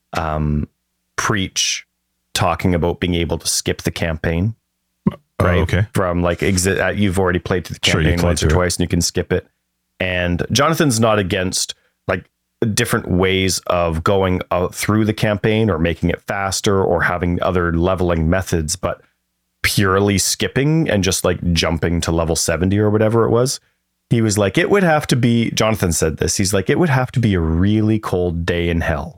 um, Preach talking about being able to skip the campaign. Right. Oh, okay. From like exit, uh, you've already played through the campaign sure, once or twice and you can skip it. And Jonathan's not against like different ways of going out through the campaign or making it faster or having other leveling methods, but purely skipping and just like jumping to level seventy or whatever it was. He was like, it would have to be, Jonathan said this, he's like, it would have to be a really cold day in hell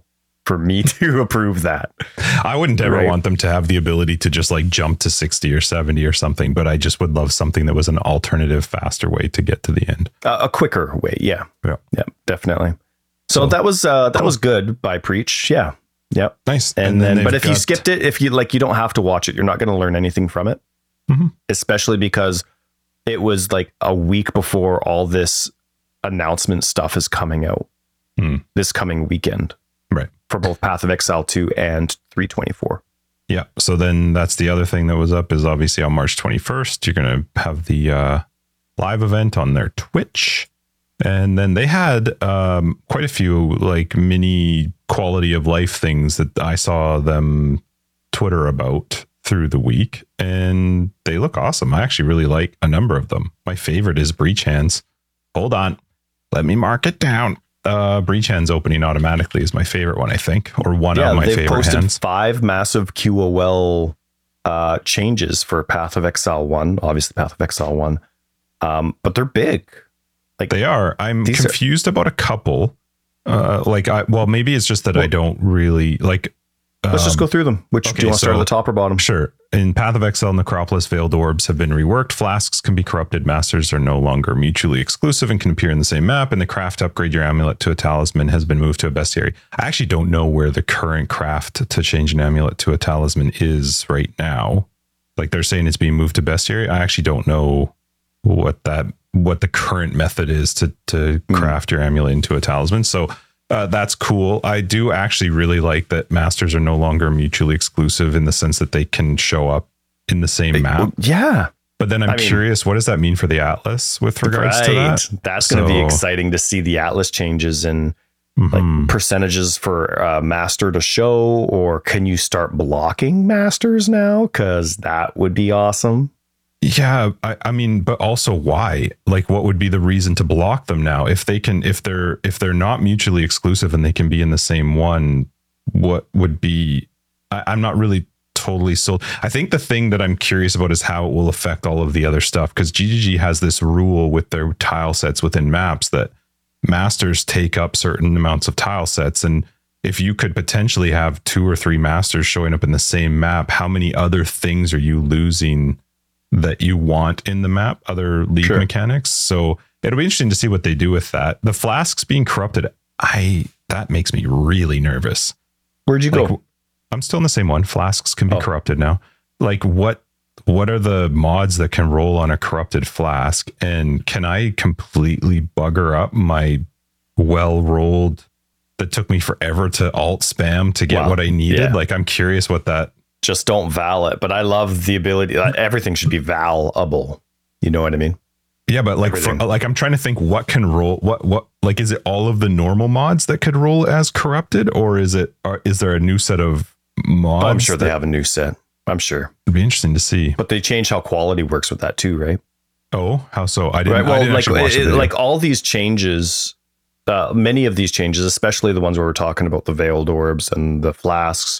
for me to approve that. I wouldn't ever Right. want them to have the ability to just like jump to sixty or seventy or something, but I just would love something that was an alternative, faster way to get to the end. Uh, a quicker way. Yeah. Yeah. Yeah, definitely. So, So- that was uh, that was good by Preach. Yeah. Yep. Nice. And, then, they've but if you got- skipped it, if you like, you don't have to watch it. You're not going to learn anything from it, Mhm. especially because it was like a week before all this announcement stuff is coming out Hmm. this coming weekend Right. for both Path of Exile two and three twenty-four. Yeah. So then that's the other thing that was up is obviously on March twenty-first, you're going to have the uh, live event on their Twitch. And then they had um, quite a few like mini quality of life things that I saw them Twitter about through the week. And they look awesome. I actually really like a number of them. My favorite is Breach Hands. Hold on. Let me mark it down. Uh, Breach Hands opening automatically is my favorite one, I think, or one Yeah, of my they've favorite posted hands. five massive Q O L uh, changes for Path of Exile one, obviously Path of Exile one, um, but they're big. Like They are. I'm These are- confused about a couple. Uh, like I, well, maybe it's just that I Well- don't really like. let's just um, go through them. Which do okay, you want to start so- at the top or bottom? Sure. In Path of Exile, Necropolis Veiled Orbs have been reworked. Flasks can be corrupted. Masters are no longer mutually exclusive and can appear in the same map. And the craft to upgrade your amulet to a talisman has been moved to a bestiary. I actually don't know where the current craft to change an amulet to a talisman is right now. Like they're saying it's being moved to bestiary. I actually don't know what that what the current method is to to craft your amulet into a talisman. So uh, that's cool. I do actually really like that masters are no longer mutually exclusive in the sense that they can show up in the same map. Yeah. But then I'm I mean- curious, what does that mean for the Atlas with regards to that? That's going to be So- exciting to see the Atlas changes and like Mhm. percentages for uh, master to show, or can you start blocking masters now? Because that would be awesome. Yeah, I, I mean, but also why? Like, what would be the reason to block them now? If they can, if they're if they're not mutually exclusive and they can be in the same one, what would be? I, I'm not really totally sold. I think the thing that I'm curious about is how it will affect all of the other stuff, because G G G has this rule with their tile sets within maps that masters take up certain amounts of tile sets, and if you could potentially have two or three masters showing up in the same map, how many other things are you losing that you want in the map, other league Sure. mechanics? So it'll be interesting to see what they do with that. The flasks being corrupted, I that makes me really nervous. Where'd you Like, go? I'm still in the same one. Flasks can be Oh. corrupted now. Like what what are the mods that can roll on a corrupted flask? And can I completely bugger up my well rolled that took me forever to alt spam to get Wow. what I needed? Yeah. Like I'm curious what that Just don't val it. But I love the ability. Uh, everything should be valable. You know what I mean? Yeah, but like, for, Everything. like I'm trying to think what can roll. What what like is it all of the normal mods that could roll as corrupted, or is it? Or is there a new set of mods? Oh, I'm sure they that have a new set. I'm sure. would be interesting to see. But they changed how quality works with that too, right? Oh, how so? I didn't. Right. I Well, didn't like actually watch the it- video. like all these changes, uh, many of these changes, especially the ones where we're talking about the veiled orbs and the flasks,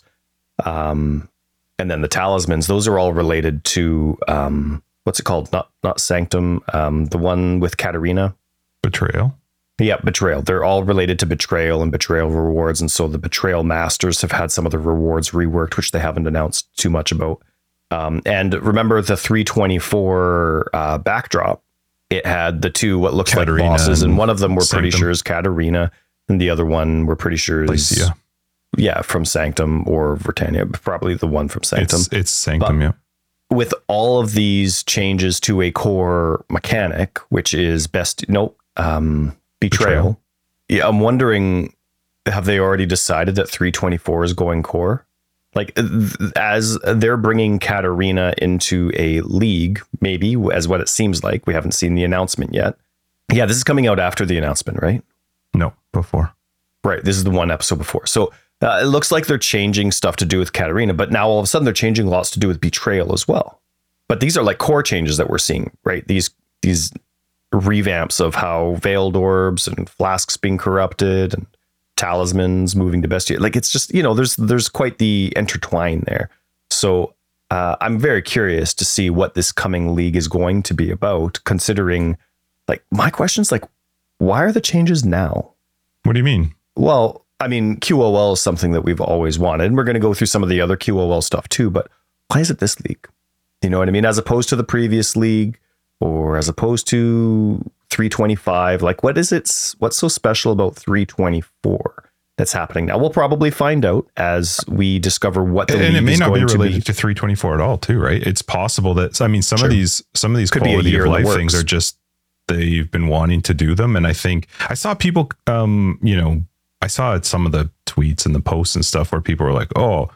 um, and then the talismans. Those are all related to um, what's it called? Not not Sanctum. Um, the one with Katarina. betrayal. Yeah, betrayal. They're all related to betrayal and betrayal rewards, and so the betrayal masters have had some of the rewards reworked, which they haven't announced too much about. Um, and remember the three twenty-four uh, backdrop? It had the two what looks Katarina like bosses, and and one of them we're pretty Sanctum. sure is Katarina, and the other one we're pretty sure is Lycia. yeah from Sanctum or Vertania, but probably the one from Sanctum. It's it's Sanctum. But- yeah. With all of these changes to a core mechanic, which is best no um, betrayal. Betrayal. Yeah, I'm wondering, have they already decided that three twenty-four is going core? Like th- as they're bringing Katarina into a league, maybe as what it seems like. We haven't seen the announcement yet. Yeah, this is coming out after the announcement, right? No, before. Right. This is the one episode before. So uh, it looks like they're changing stuff to do with Katarina, but now all of a sudden they're changing lots to do with betrayal as well. But these are like core changes that we're seeing, right? These these revamps of how veiled orbs and flasks being corrupted and talismans moving to bestiary. Like it's just, you know, there's there's quite the intertwine there. So uh, I'm very curious to see what this coming league is going to be about, considering like my question's like, why are the changes now? What do you mean? Well, I mean, Q O L is something that we've always wanted. And we're going to go through some of the other Q O L stuff too. But why is it this league? You know what I mean? As opposed to the previous league, or as opposed to three twenty-five. Like, what is it? What's so special about three twenty-four that's happening now? We'll probably find out as we discover what the and league it may is not be going to related be. to three twenty-four at all, too, right? It's possible that I mean, some True. of these some of these Could be a quality year of in the life things works. are just they've been wanting to do them, and I think I saw people, um, you know, I saw some of the tweets and the posts and stuff where people were like, "Oh,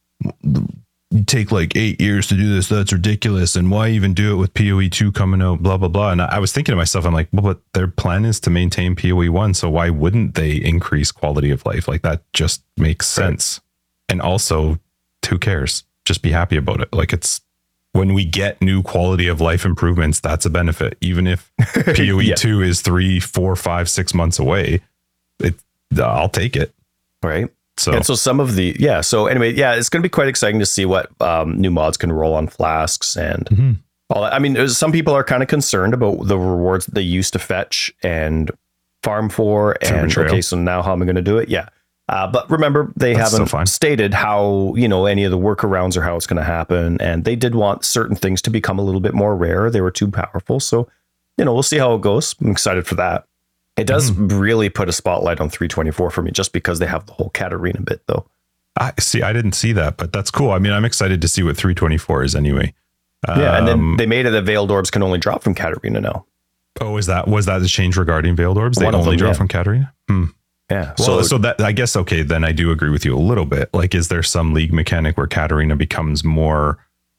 you take like eight years to do this. That's ridiculous. And why even do it with P O E two coming out, blah, blah, blah." And I was thinking to myself, I'm like, well, but their plan is to maintain P O E one. So why wouldn't they increase quality of life? Like, that just makes sense. Right. And also, who cares? Just be happy about it. Like, it's when we get new quality of life improvements, that's a benefit. Even if P O E two yeah. is three, four, five, six months away, it, I'll take it. Right. So, and so some of the, yeah. So anyway, yeah, it's going to be quite exciting to see what um, new mods can roll on flasks and mm-hmm. all that. I mean, there's, some people are kind of concerned about the rewards that they used to fetch and farm for. And Betrayal. Okay, so now how am I going to do it? Yeah. Uh, but remember, they That's haven't stated how, you know, any of the workarounds or how it's going to happen. And they did want certain things to become a little bit more rare. They were too powerful. So, you know, we'll see how it goes. I'm excited for that. It does mm. really put a spotlight on three twenty-four for me, just because they have the whole Katarina bit, though. I see. I didn't see that, but that's cool. I mean, I'm excited to see what three twenty-four is anyway. Yeah, um, and then they made it that Veiled Orbs can only drop from Katarina now. Oh, is that was that the change regarding Veiled Orbs? They One only them, drop yeah. from Katarina? Hmm. Yeah. Well, so, so that I guess okay. Then I do agree with you a little bit. Like, is there some league mechanic where Katarina becomes more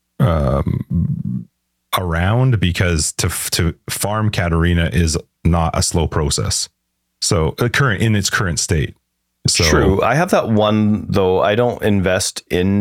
um, around, because to to farm Katarina is not a slow process. So uh, current in its current state. So, True. I have that one though. I don't invest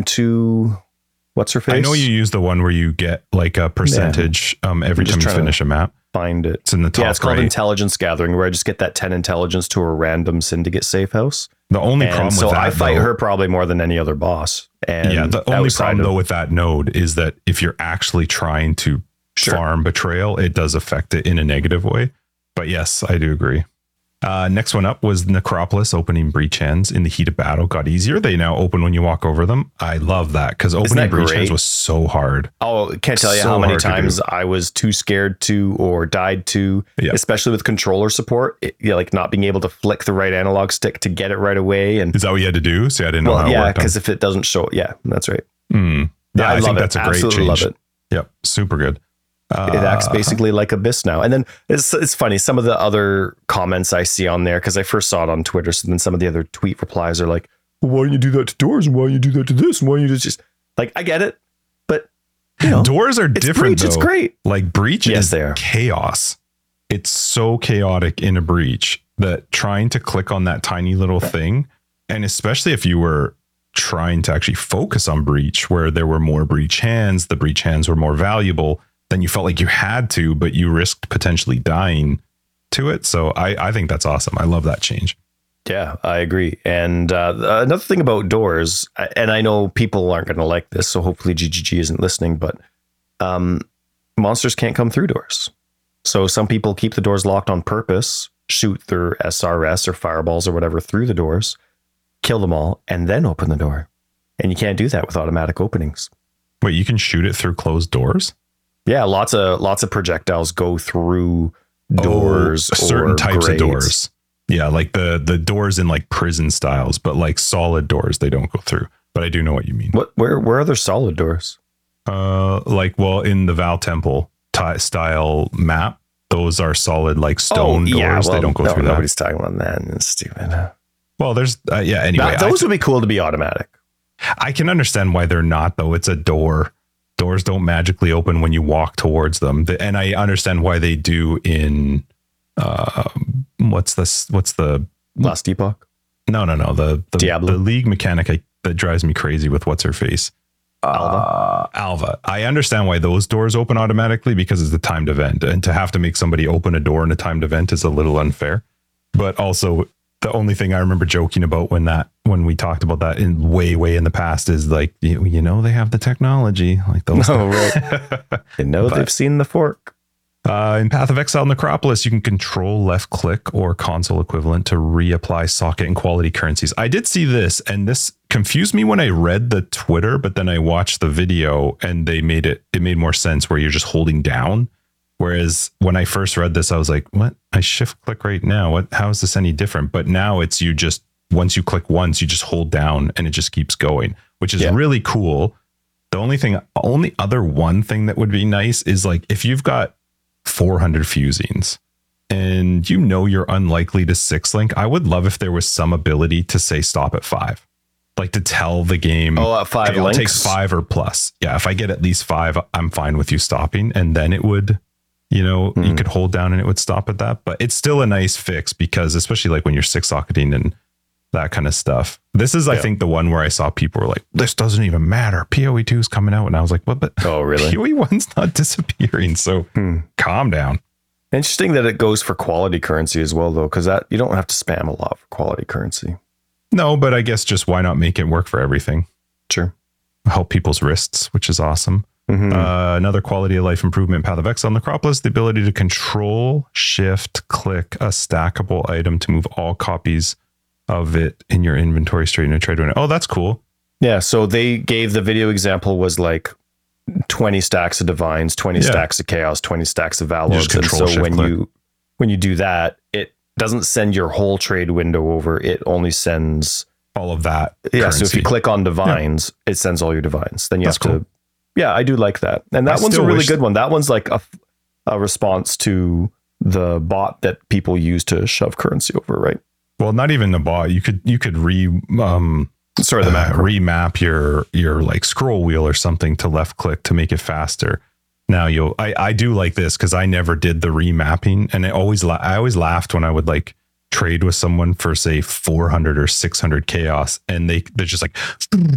into what's her face. I know you use the one where you get like a percentage yeah. um, every time you finish a map. Find it. It's in the top. Yeah, it's called right. Intelligence Gathering, where I just get that ten intelligence to a random syndicate safe house. The only and problem so with that, I fight though, her probably more than any other boss. And yeah, the only problem of, though with that node is that if you're actually trying to sure. farm Betrayal, it does affect it in a negative way. But yes, I do agree. Uh, next one up was Necropolis opening breach hands in the heat of battle got easier. They now open when you walk over them. I love that, because opening breach great? hands was so hard. Oh, can't tell you so how many times I was too scared to or died to, yep. especially with controller support. It, you know, like not being able to flick the right analog stick to get it right away. And is that what you had to do? See, I didn't know well, how yeah, it worked. because if it doesn't show, yeah, that's right. Mm. Yeah, I, I think it. that's a great Absolutely change. Love it. Yep, super good. Uh, it acts basically like Abyss now. And then it's it's funny, some of the other comments I see on there, because I first saw it on Twitter, so then some of the other tweet replies are like, well, why don't you do that to doors, and why don't you do that to this, and why don't you just like, I get it, but you know, doors are it's different breach, though. It's great. Like breach yes, is they are. chaos. It's so chaotic in a breach that trying to click on that tiny little thing, and especially if you were trying to actually focus on breach, where there were more breach hands, the breach hands were more valuable, then you felt like you had to, but you risked potentially dying to it. So I, I think that's awesome. I love that change. Yeah, I agree. And uh, another thing about doors, and I know people aren't going to like this, so hopefully G G G isn't listening, but um, monsters can't come through doors. So some people keep the doors locked on purpose, shoot their S R S or fireballs or whatever through the doors, kill them all, and then open the door. And you can't do that with automatic openings. Wait, you can shoot it through closed doors? Yeah, lots of lots of projectiles go through doors, oh, certain or types grades. of doors. Yeah, like the the doors in like prison styles, but like solid doors they don't go through. But I do know what you mean. What? Where? Where are there solid doors? Uh, like well, in the Val Temple t- style map, those are solid like stone oh, yeah, doors. Well, they don't go no, through. Nobody's that. talking about that. It's stupid. Well, there's uh, yeah. Anyway, that, those I, would be cool to be automatic. I can understand why they're not though. It's a door. Doors don't magically open when you walk towards them. And I understand why they do in, uh, what's this? What's the Last Epoch? No, no, no. The, the, Diablo? the league mechanic I, that drives me crazy with what's her face. Alva. Uh, Alva. I understand why those doors open automatically, because it's a timed event, and to have to make somebody open a door in a timed event is a little unfair. But also, the only thing I remember joking about when that when we talked about that in way way in the past is like, you, you know, they have the technology like those. Oh, right. You know, but, they've seen the fork. Uh, in Path of Exile Necropolis, you can control left click or console equivalent to reapply socket and quality currencies. I did see this, and this confused me when I read the Twitter, but then I watched the video and they made it, it made more sense where you're just holding down. Whereas when I first read this, I was like, what? I shift click right now. What? How is this any different? But now it's you just, once you click once, you just hold down and it just keeps going, which is yeah. really cool. The only thing, only other one thing that would be nice is like if you've got four hundred fusings and you know you're unlikely to six link, I would love if there was some ability to say stop at five, like to tell the game, oh, at five okay, links? I'll take five or plus. Yeah, if I get at least five, I'm fine with you stopping, and then it would, you know, mm. you could hold down and it would stop at that. But it's still a nice fix because especially like when you're six socketing and that kind of stuff. This is, I yeah. think, the one where I saw people were like, this doesn't even matter. P O E two is coming out. And I was like, what? But oh, really? P O E one's not disappearing. So hmm. calm down. Interesting that it goes for quality currency as well, though, because that you don't have to spam a lot for quality currency. No, but I guess just why not make it work for everything? Sure. Help people's wrists, which is awesome. Mm-hmm. Uh, another quality of life improvement, Path of Exile Necropolis, the ability to control, shift, click a stackable item to move all copies of it in your inventory straight into trade window. Oh, that's cool. Yeah, so they gave the video example was like twenty stacks of divines, twenty yeah. stacks of chaos, twenty stacks of valors. And so when click. you when you do that, it doesn't send your whole trade window over. It only sends all of that. Yeah, currency. So if you click on divines, yeah. it sends all your divines. Then you that's have cool. to Yeah, I do like that. And that I one's a really good one. That one's like a, a response to the bot that people use to shove currency over, right? Well, not even the bot. You could you could re um sorry the map uh, remap your your like scroll wheel or something to left click to make it faster. Now you'll I I do like this because I never did the remapping, and I always la- I always laughed when I would like trade with someone for say four hundred or six hundred chaos, and they they're just like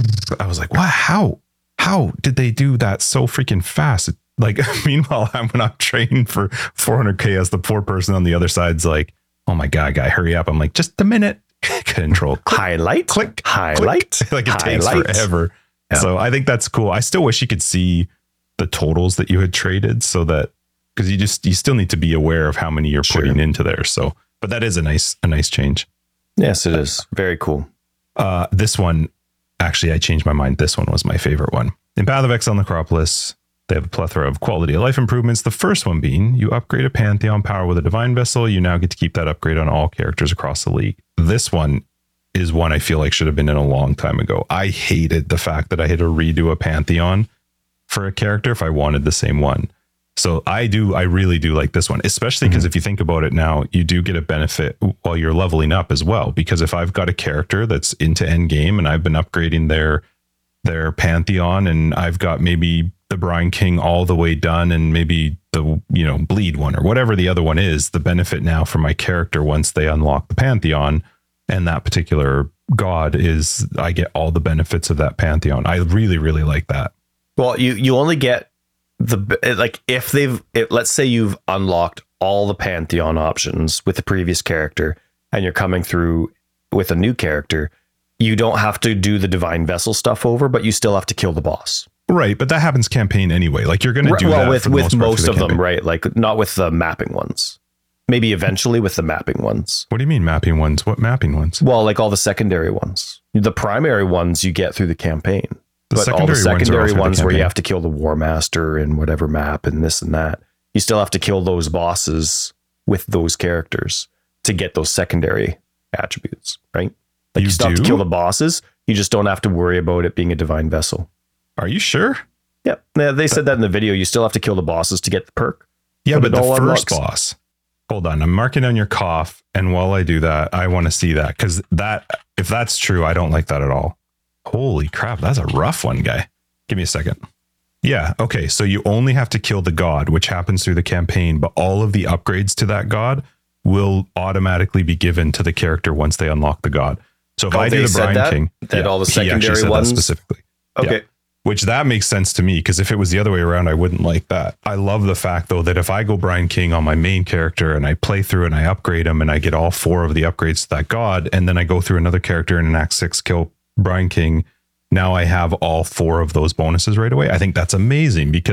I was like, wow, how how did they do that so freaking fast? Like meanwhile, I'm when I'm trading for four hundred chaos, the poor person on the other side's like, oh my God, guy, hurry up. I'm like, just a minute. Control. Click, highlight. Click. Highlight. Click. Like it highlight. takes forever. Yeah. So I think that's cool. I still wish you could see the totals that you had traded so that, because you just, you still need to be aware of how many you're sure. putting into there. So, but that is a nice, a nice change. Yes, it is. Very cool. Uh, this one, actually, I changed my mind. This one was my favorite one. In Path of Exile Necropolis, they have a plethora of quality of life improvements. The first one being you upgrade a Pantheon power with a Divine Vessel. You now get to keep that upgrade on all characters across the league. This one is one I feel like should have been in a long time ago. I hated the fact that I had to redo a Pantheon for a character if I wanted the same one. So I do, I really do like this one, especially because mm-hmm. if you think about it now, you do get a benefit while you're leveling up as well. Because if I've got a character that's into end game and I've been upgrading their their Pantheon and I've got maybe the Brine King all the way done and maybe the, you know, bleed one or whatever the other one is, the benefit now for my character once they unlock the Pantheon and that particular god is I get all the benefits of that Pantheon. I really, really like that. Well, you, you only get the, like if they've, it, let's say you've unlocked all the Pantheon options with the previous character and you're coming through with a new character, you don't have to do the Divine Vessel stuff over, but you still have to kill the boss. Right, but that happens campaign anyway. Like you're going to do well, that with for the with most, part most the of campaign. them, right? Like not with the mapping ones. Maybe eventually with the mapping ones. What do you mean mapping ones? What mapping ones? Well, like all the secondary ones. The primary ones you get through the campaign. The but secondary all the secondary ones, ones the where you have to kill the War Master and whatever map and this and that, you still have to kill those bosses with those characters to get those secondary attributes, right? Like you, you still do? have to kill the bosses. You just don't have to worry about it being a Divine Vessel. Are you sure? Yeah, yeah, they said that in the video. You still have to kill the bosses to get the perk. Yeah, but, but the first unlocks. boss. Hold on, I'm marking down your cough, and while I do that, I want to see that because that, if that's true, I don't like that at all. Holy crap, that's a rough one, guy. Give me a second. Yeah, okay, so you only have to kill the god, which happens through the campaign, but all of the upgrades to that god will automatically be given to the character once they unlock the god. So if oh, I do the Brine that, King, that yeah, all the secondary ones specifically, okay. Yeah. Which that makes sense to me because if it was the other way around, I wouldn't like that. I love the fact though that if I go Brine King on my main character and I play through and I upgrade him and I get all four of the upgrades to that god, and then I go through another character in an Act Six kill Brine King, now I have all four of those bonuses right away. I think that's amazing because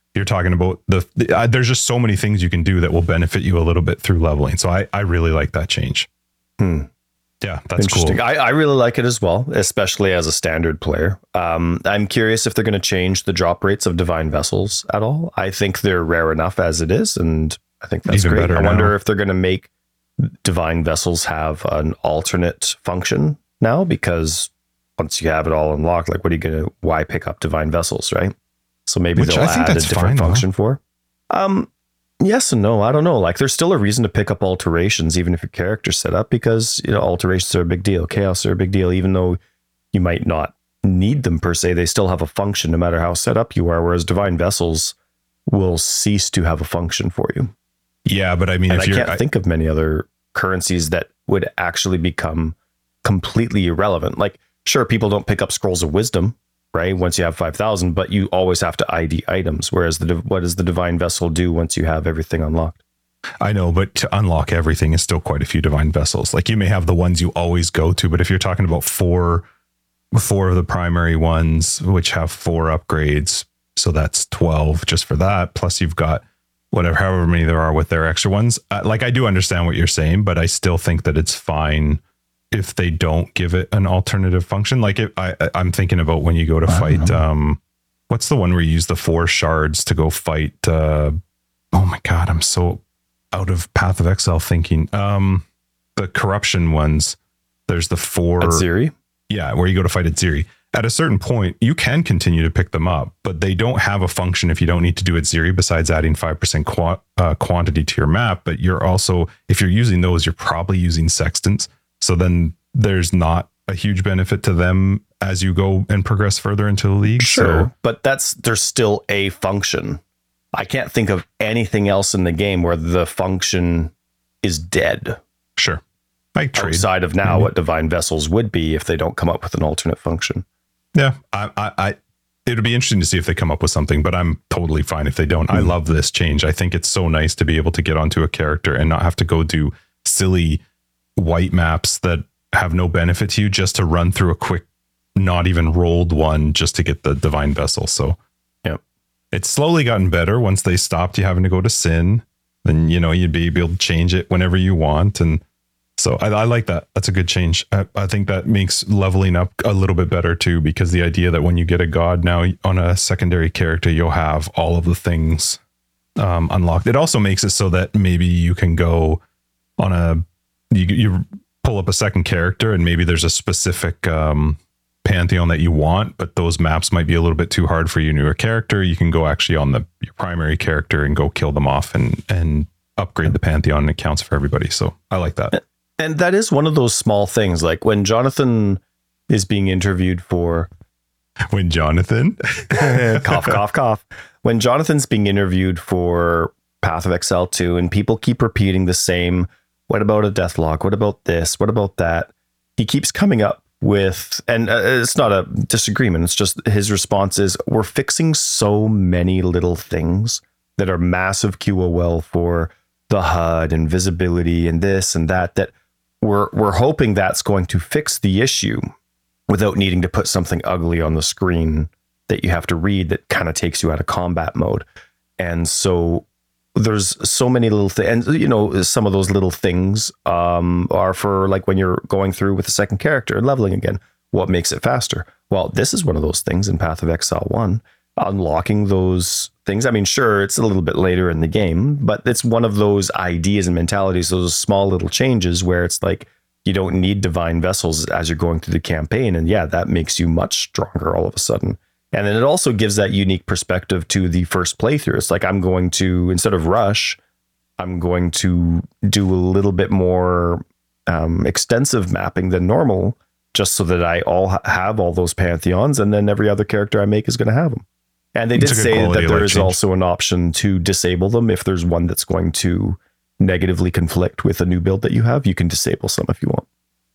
You're talking about the, the uh, there's just so many things you can do that will benefit you a little bit through leveling. So I, I really like that change. Hmm. Yeah, that's interesting. cool. I, I really like it as well, especially as a standard player. Um, I'm curious if they're going to change the drop rates of Divine Vessels at all. I think they're rare enough as it is, and I think that's Even great. better I wonder now. if they're going to make Divine Vessels have an alternate function now, because once you have it all unlocked, like what are you going to, why pick up Divine Vessels, right? So maybe Which they'll I think add that's a different fine, function for. Um, yes and no. I don't know. Like, there's still a reason to pick up alterations, even if your character's set up, because, you know, alterations are a big deal. Chaos are a big deal, even though you might not need them per se. They still have a function no matter how set up you are. Whereas Divine Vessels will cease to have a function for you. Yeah, but I mean, And if I you're, can't I, think of many other currencies that would actually become completely irrelevant. Like, sure, people don't pick up Scrolls of Wisdom, right? Once you have five thousand, but you always have to I D items. Whereas the what does the Divine Vessel do once you have everything unlocked? I know, but to unlock everything is still quite a few Divine Vessels. Like, you may have the ones you always go to, but if you're talking about four, four of the primary ones, which have four upgrades, so that's twelve just for that. Plus you've got whatever, however many there are with their extra ones. Uh, like, I do understand what you're saying, but I still think that it's fine if they don't give it an alternative function. Like, if I, I'm thinking about when you go to fight, um, what's the one where you use the four shards to go fight? Uh, oh my God, I'm so out of Path of Exile thinking. Um, the corruption ones. There's the four. At Ziri? Yeah, where you go to fight at Ziri. At a certain point, you can continue to pick them up, but they don't have a function if you don't need to do it Ziri besides adding five percent qu- uh, quantity to your map. But you're also, if you're using those, you're probably using sextants. So then there's not a huge benefit to them as you go and progress further into the league. Sure, So, but that's there's still a function. I can't think of anything else in the game where the function is dead. sure. Like trade. Outside of now, Mhm. what Divine Vessels would be if they don't come up with an alternate function. Yeah, I, I, I, it'll be interesting to see if they come up with something, but I'm totally fine if they don't. I love this change. I think it's so nice to be able to get onto a character and not have to go do silly white maps that have no benefit to you just to run through a quick, not even rolled one just to get the Divine Vessel. So, yeah, it's slowly gotten better. Once they stopped you having to go to Sin, then, you know, you'd be able to change it whenever you want. And so I, I like that. That's a good change. I, I think that makes leveling up a little bit better too, because the idea that when you get a god now on a secondary character, you'll have all of the things um, unlocked. It also makes it so that maybe you can go on a, you, you pull up a second character and maybe there's a specific um, pantheon that you want, but those maps might be a little bit too hard for your newer character. You can go actually on the your primary character and go kill them off and, and upgrade the pantheon, and it counts for everybody. So I like that. And that is one of those small things. Like when Jonathan is being interviewed for When Jonathan cough, cough, cough. When Jonathan's being interviewed for Path of Exile two, and people keep repeating the same, what about a deathlock? What about this? What about that? He keeps coming up with, and uh, it's not a disagreement. It's just his response is, we're fixing so many little things that are massive Q O L for the H U D and visibility and this and that, that we're we're hoping that's going to fix the issue without needing to put something ugly on the screen that you have to read that kind of takes you out of combat mode. And so there's so many little things, and you know, some of those little things um, are for like when you're going through with the second character and leveling again, what makes it faster? Well, this is one of those things in Path of Exile one, unlocking those things. I mean, sure, it's a little bit later in the game, but it's one of those ideas and mentalities, those small little changes where it's like, you don't need Divine Vessels as you're going through the campaign. And yeah, that makes you much stronger all of a sudden. And then it also gives that unique perspective to the first playthrough. It's like, I'm going to, instead of rush, I'm going to do a little bit more um, extensive mapping than normal, just so that I all ha- have all those pantheons. And then every other character I make is going to have them. And they did say that there is also an option to disable them. If there's one that's going to negatively conflict with a new build that you have, you can disable some if you want.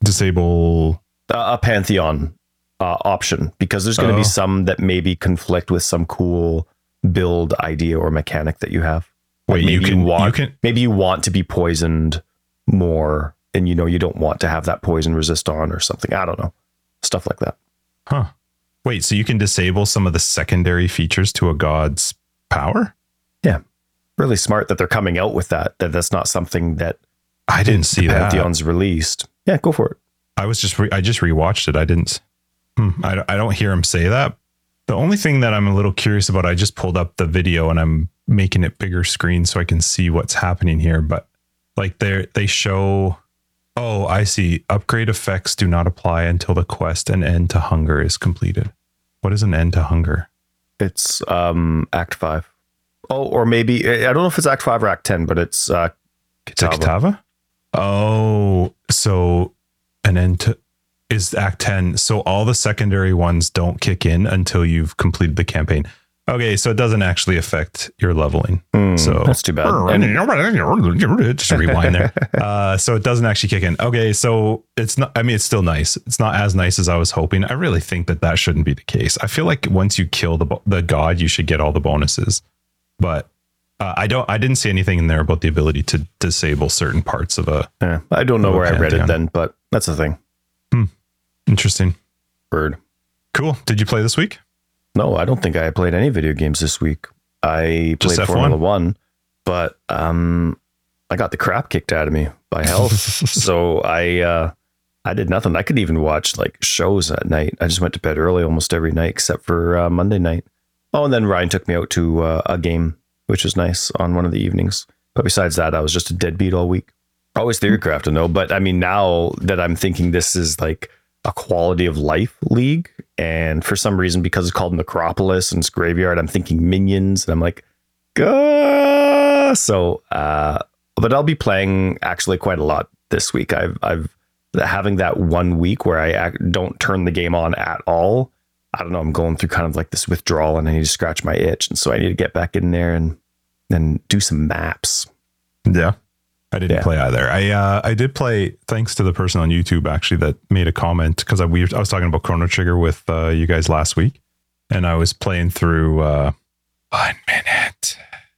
Disable uh, a pantheon uh, option, because there's going to oh. be some that maybe conflict with some cool build idea or mechanic that you have. Like Wait, maybe you can, you want, you can maybe you want to be poisoned more, and you know you don't want to have that poison resist on or something. I don't know, stuff like that. Huh. Wait, so you can disable some of the secondary features to a god's power. Yeah. Really smart that they're coming out with that. That that's not something that I didn't see that. Pantheon's released. Yeah, go for it. I was just, re- I just rewatched it. I didn't, hmm, I, I don't hear him say that. The only thing that I'm a little curious about, I just pulled up the video and I'm making it bigger screen so I can see what's happening here. But like they they show, oh, I see. Upgrade effects do not apply until the quest and End to Hunger is completed. What is an End to Hunger? It's um Act five. Oh, or maybe, I don't know if it's Act five or Act ten, but it's uh, Kitava. Is it Kitava? Oh, so an end to is Act ten. So all the secondary ones don't kick in until you've completed the campaign. Okay, so it doesn't actually affect your leveling. Mm, so that's too bad. Just rewind there. Uh, so it doesn't actually kick in. Okay, so it's not. I mean, it's still nice. It's not as nice as I was hoping. I really think that that shouldn't be the case. I feel like once you kill the the god, you should get all the bonuses. But uh, I don't. I didn't see anything in there about the ability to disable certain parts of a. Yeah, I don't know where Pantheon. I read it then, but that's the thing. Hmm. Interesting. Bird. Cool. Did you play this week? No, I don't think I played any video games this week. I Just played F one? Formula One, but um, I got the crap kicked out of me by health. So I uh, I did nothing. I couldn't even watch like shows at night. I just went to bed early almost every night except for uh, Monday night. Oh, and then Ryan took me out to uh, a game, which was nice on one of the evenings. But besides that, I was just a deadbeat all week. Always theorycrafting though. But I mean, now that I'm thinking this is like a quality of life league, and for some reason, because it's called Necropolis and it's Graveyard, I'm thinking Minions, and I'm like, Gah! So, uh, but I'll be playing actually quite a lot this week. I've, I've having that one week where I act, don't turn the game on at all. I don't know. I'm going through kind of like this withdrawal, and I need to scratch my itch, and so I need to get back in there and and do some maps. Yeah. I didn't Yeah. play either. I uh, I did play, thanks to the person on YouTube actually that made a comment, because I, we, I was talking about Chrono Trigger with uh, you guys last week, and I was playing through uh, one minute.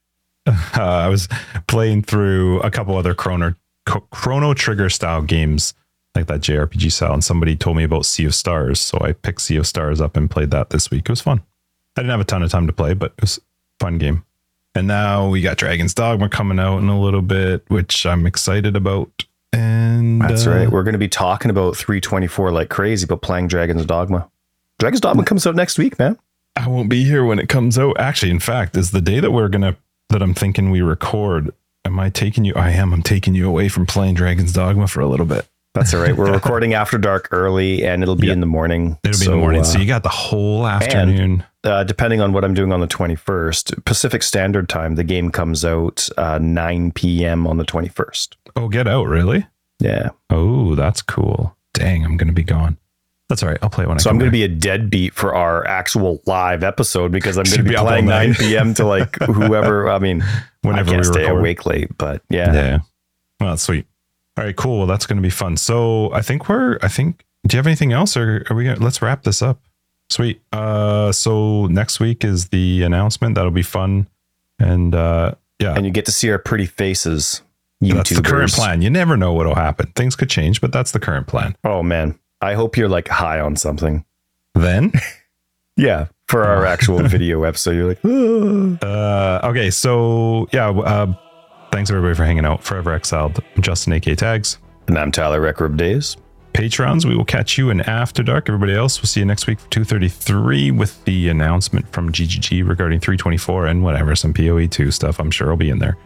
Uh, I was playing through a couple other Chrono Chrono Trigger style games like that J R P G style, and somebody told me about Sea of Stars, so I picked Sea of Stars up and played that this week. It was fun. I didn't have a ton of time to play, but it was a fun game. And now we got Dragon's Dogma coming out in a little bit, which I'm excited about. And that's uh, right. We're going to be talking about three twenty-four like crazy, but playing Dragon's Dogma. Dragon's Dogma comes out next week, man. I won't be here when it comes out. Actually, in fact, is the day that we're going to, that I'm thinking we record. Am I taking you? I am. I'm taking you away from playing Dragon's Dogma for a little bit. That's all right. We're recording after dark early, and it'll be yeah. in the morning. It'll be so, in the morning. Uh, so you got the whole afternoon. And, uh, depending on what I'm doing on the twenty-first, Pacific Standard Time, the game comes out uh, nine p.m. on the twenty-first. Oh, get out. Really? Yeah. Oh, that's cool. Dang, I'm going to be gone. That's all right. I'll play it when so I come I'm going to back. be a deadbeat for our actual live episode because I'm going to be, be playing nine p.m. to like whoever. I mean, whenever I can't we stay record. awake late, but yeah. Yeah. Well, that's sweet. All right, cool. Well, that's going to be fun. So I think we're, I think, do you have anything else, or are we going to, let's wrap this up. Sweet. Uh, so next week is the announcement. That'll be fun. And uh, yeah. And you get to see our pretty faces. YouTubers. That's the current plan. You never know what'll happen. Things could change, but that's the current plan. Oh man. I hope you're like high on something. Then? Yeah. For our actual video episode, you're like, oh. uh, okay. So yeah. Uh, Thanks everybody for hanging out. Forever Exiled. I'm Justin, A K Tags. And I'm Tyler Record Days. Patrons, we will catch you in After Dark. Everybody else, we'll see you next week for two thirty-three with the announcement from G G G regarding three twenty-four and whatever, some P O E two stuff. I'm sure will be in there.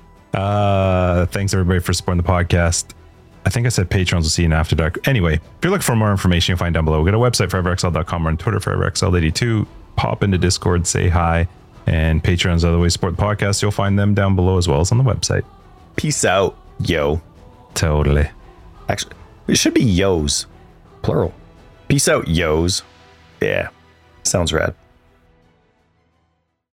Uh, thanks everybody for supporting the podcast. I think I said patrons will see you in After Dark. Anyway, if you're looking for more information, you'll find down below. Go to our website, forever exiled dot com, or on Twitter, forever exiled eighty-two. Pop into Discord, say hi. And patrons, other ways support the podcast. You'll find them down below as well as on the website. Peace out, yo. Totally. Actually, it should be yos, plural. Peace out, yos. Yeah, sounds rad.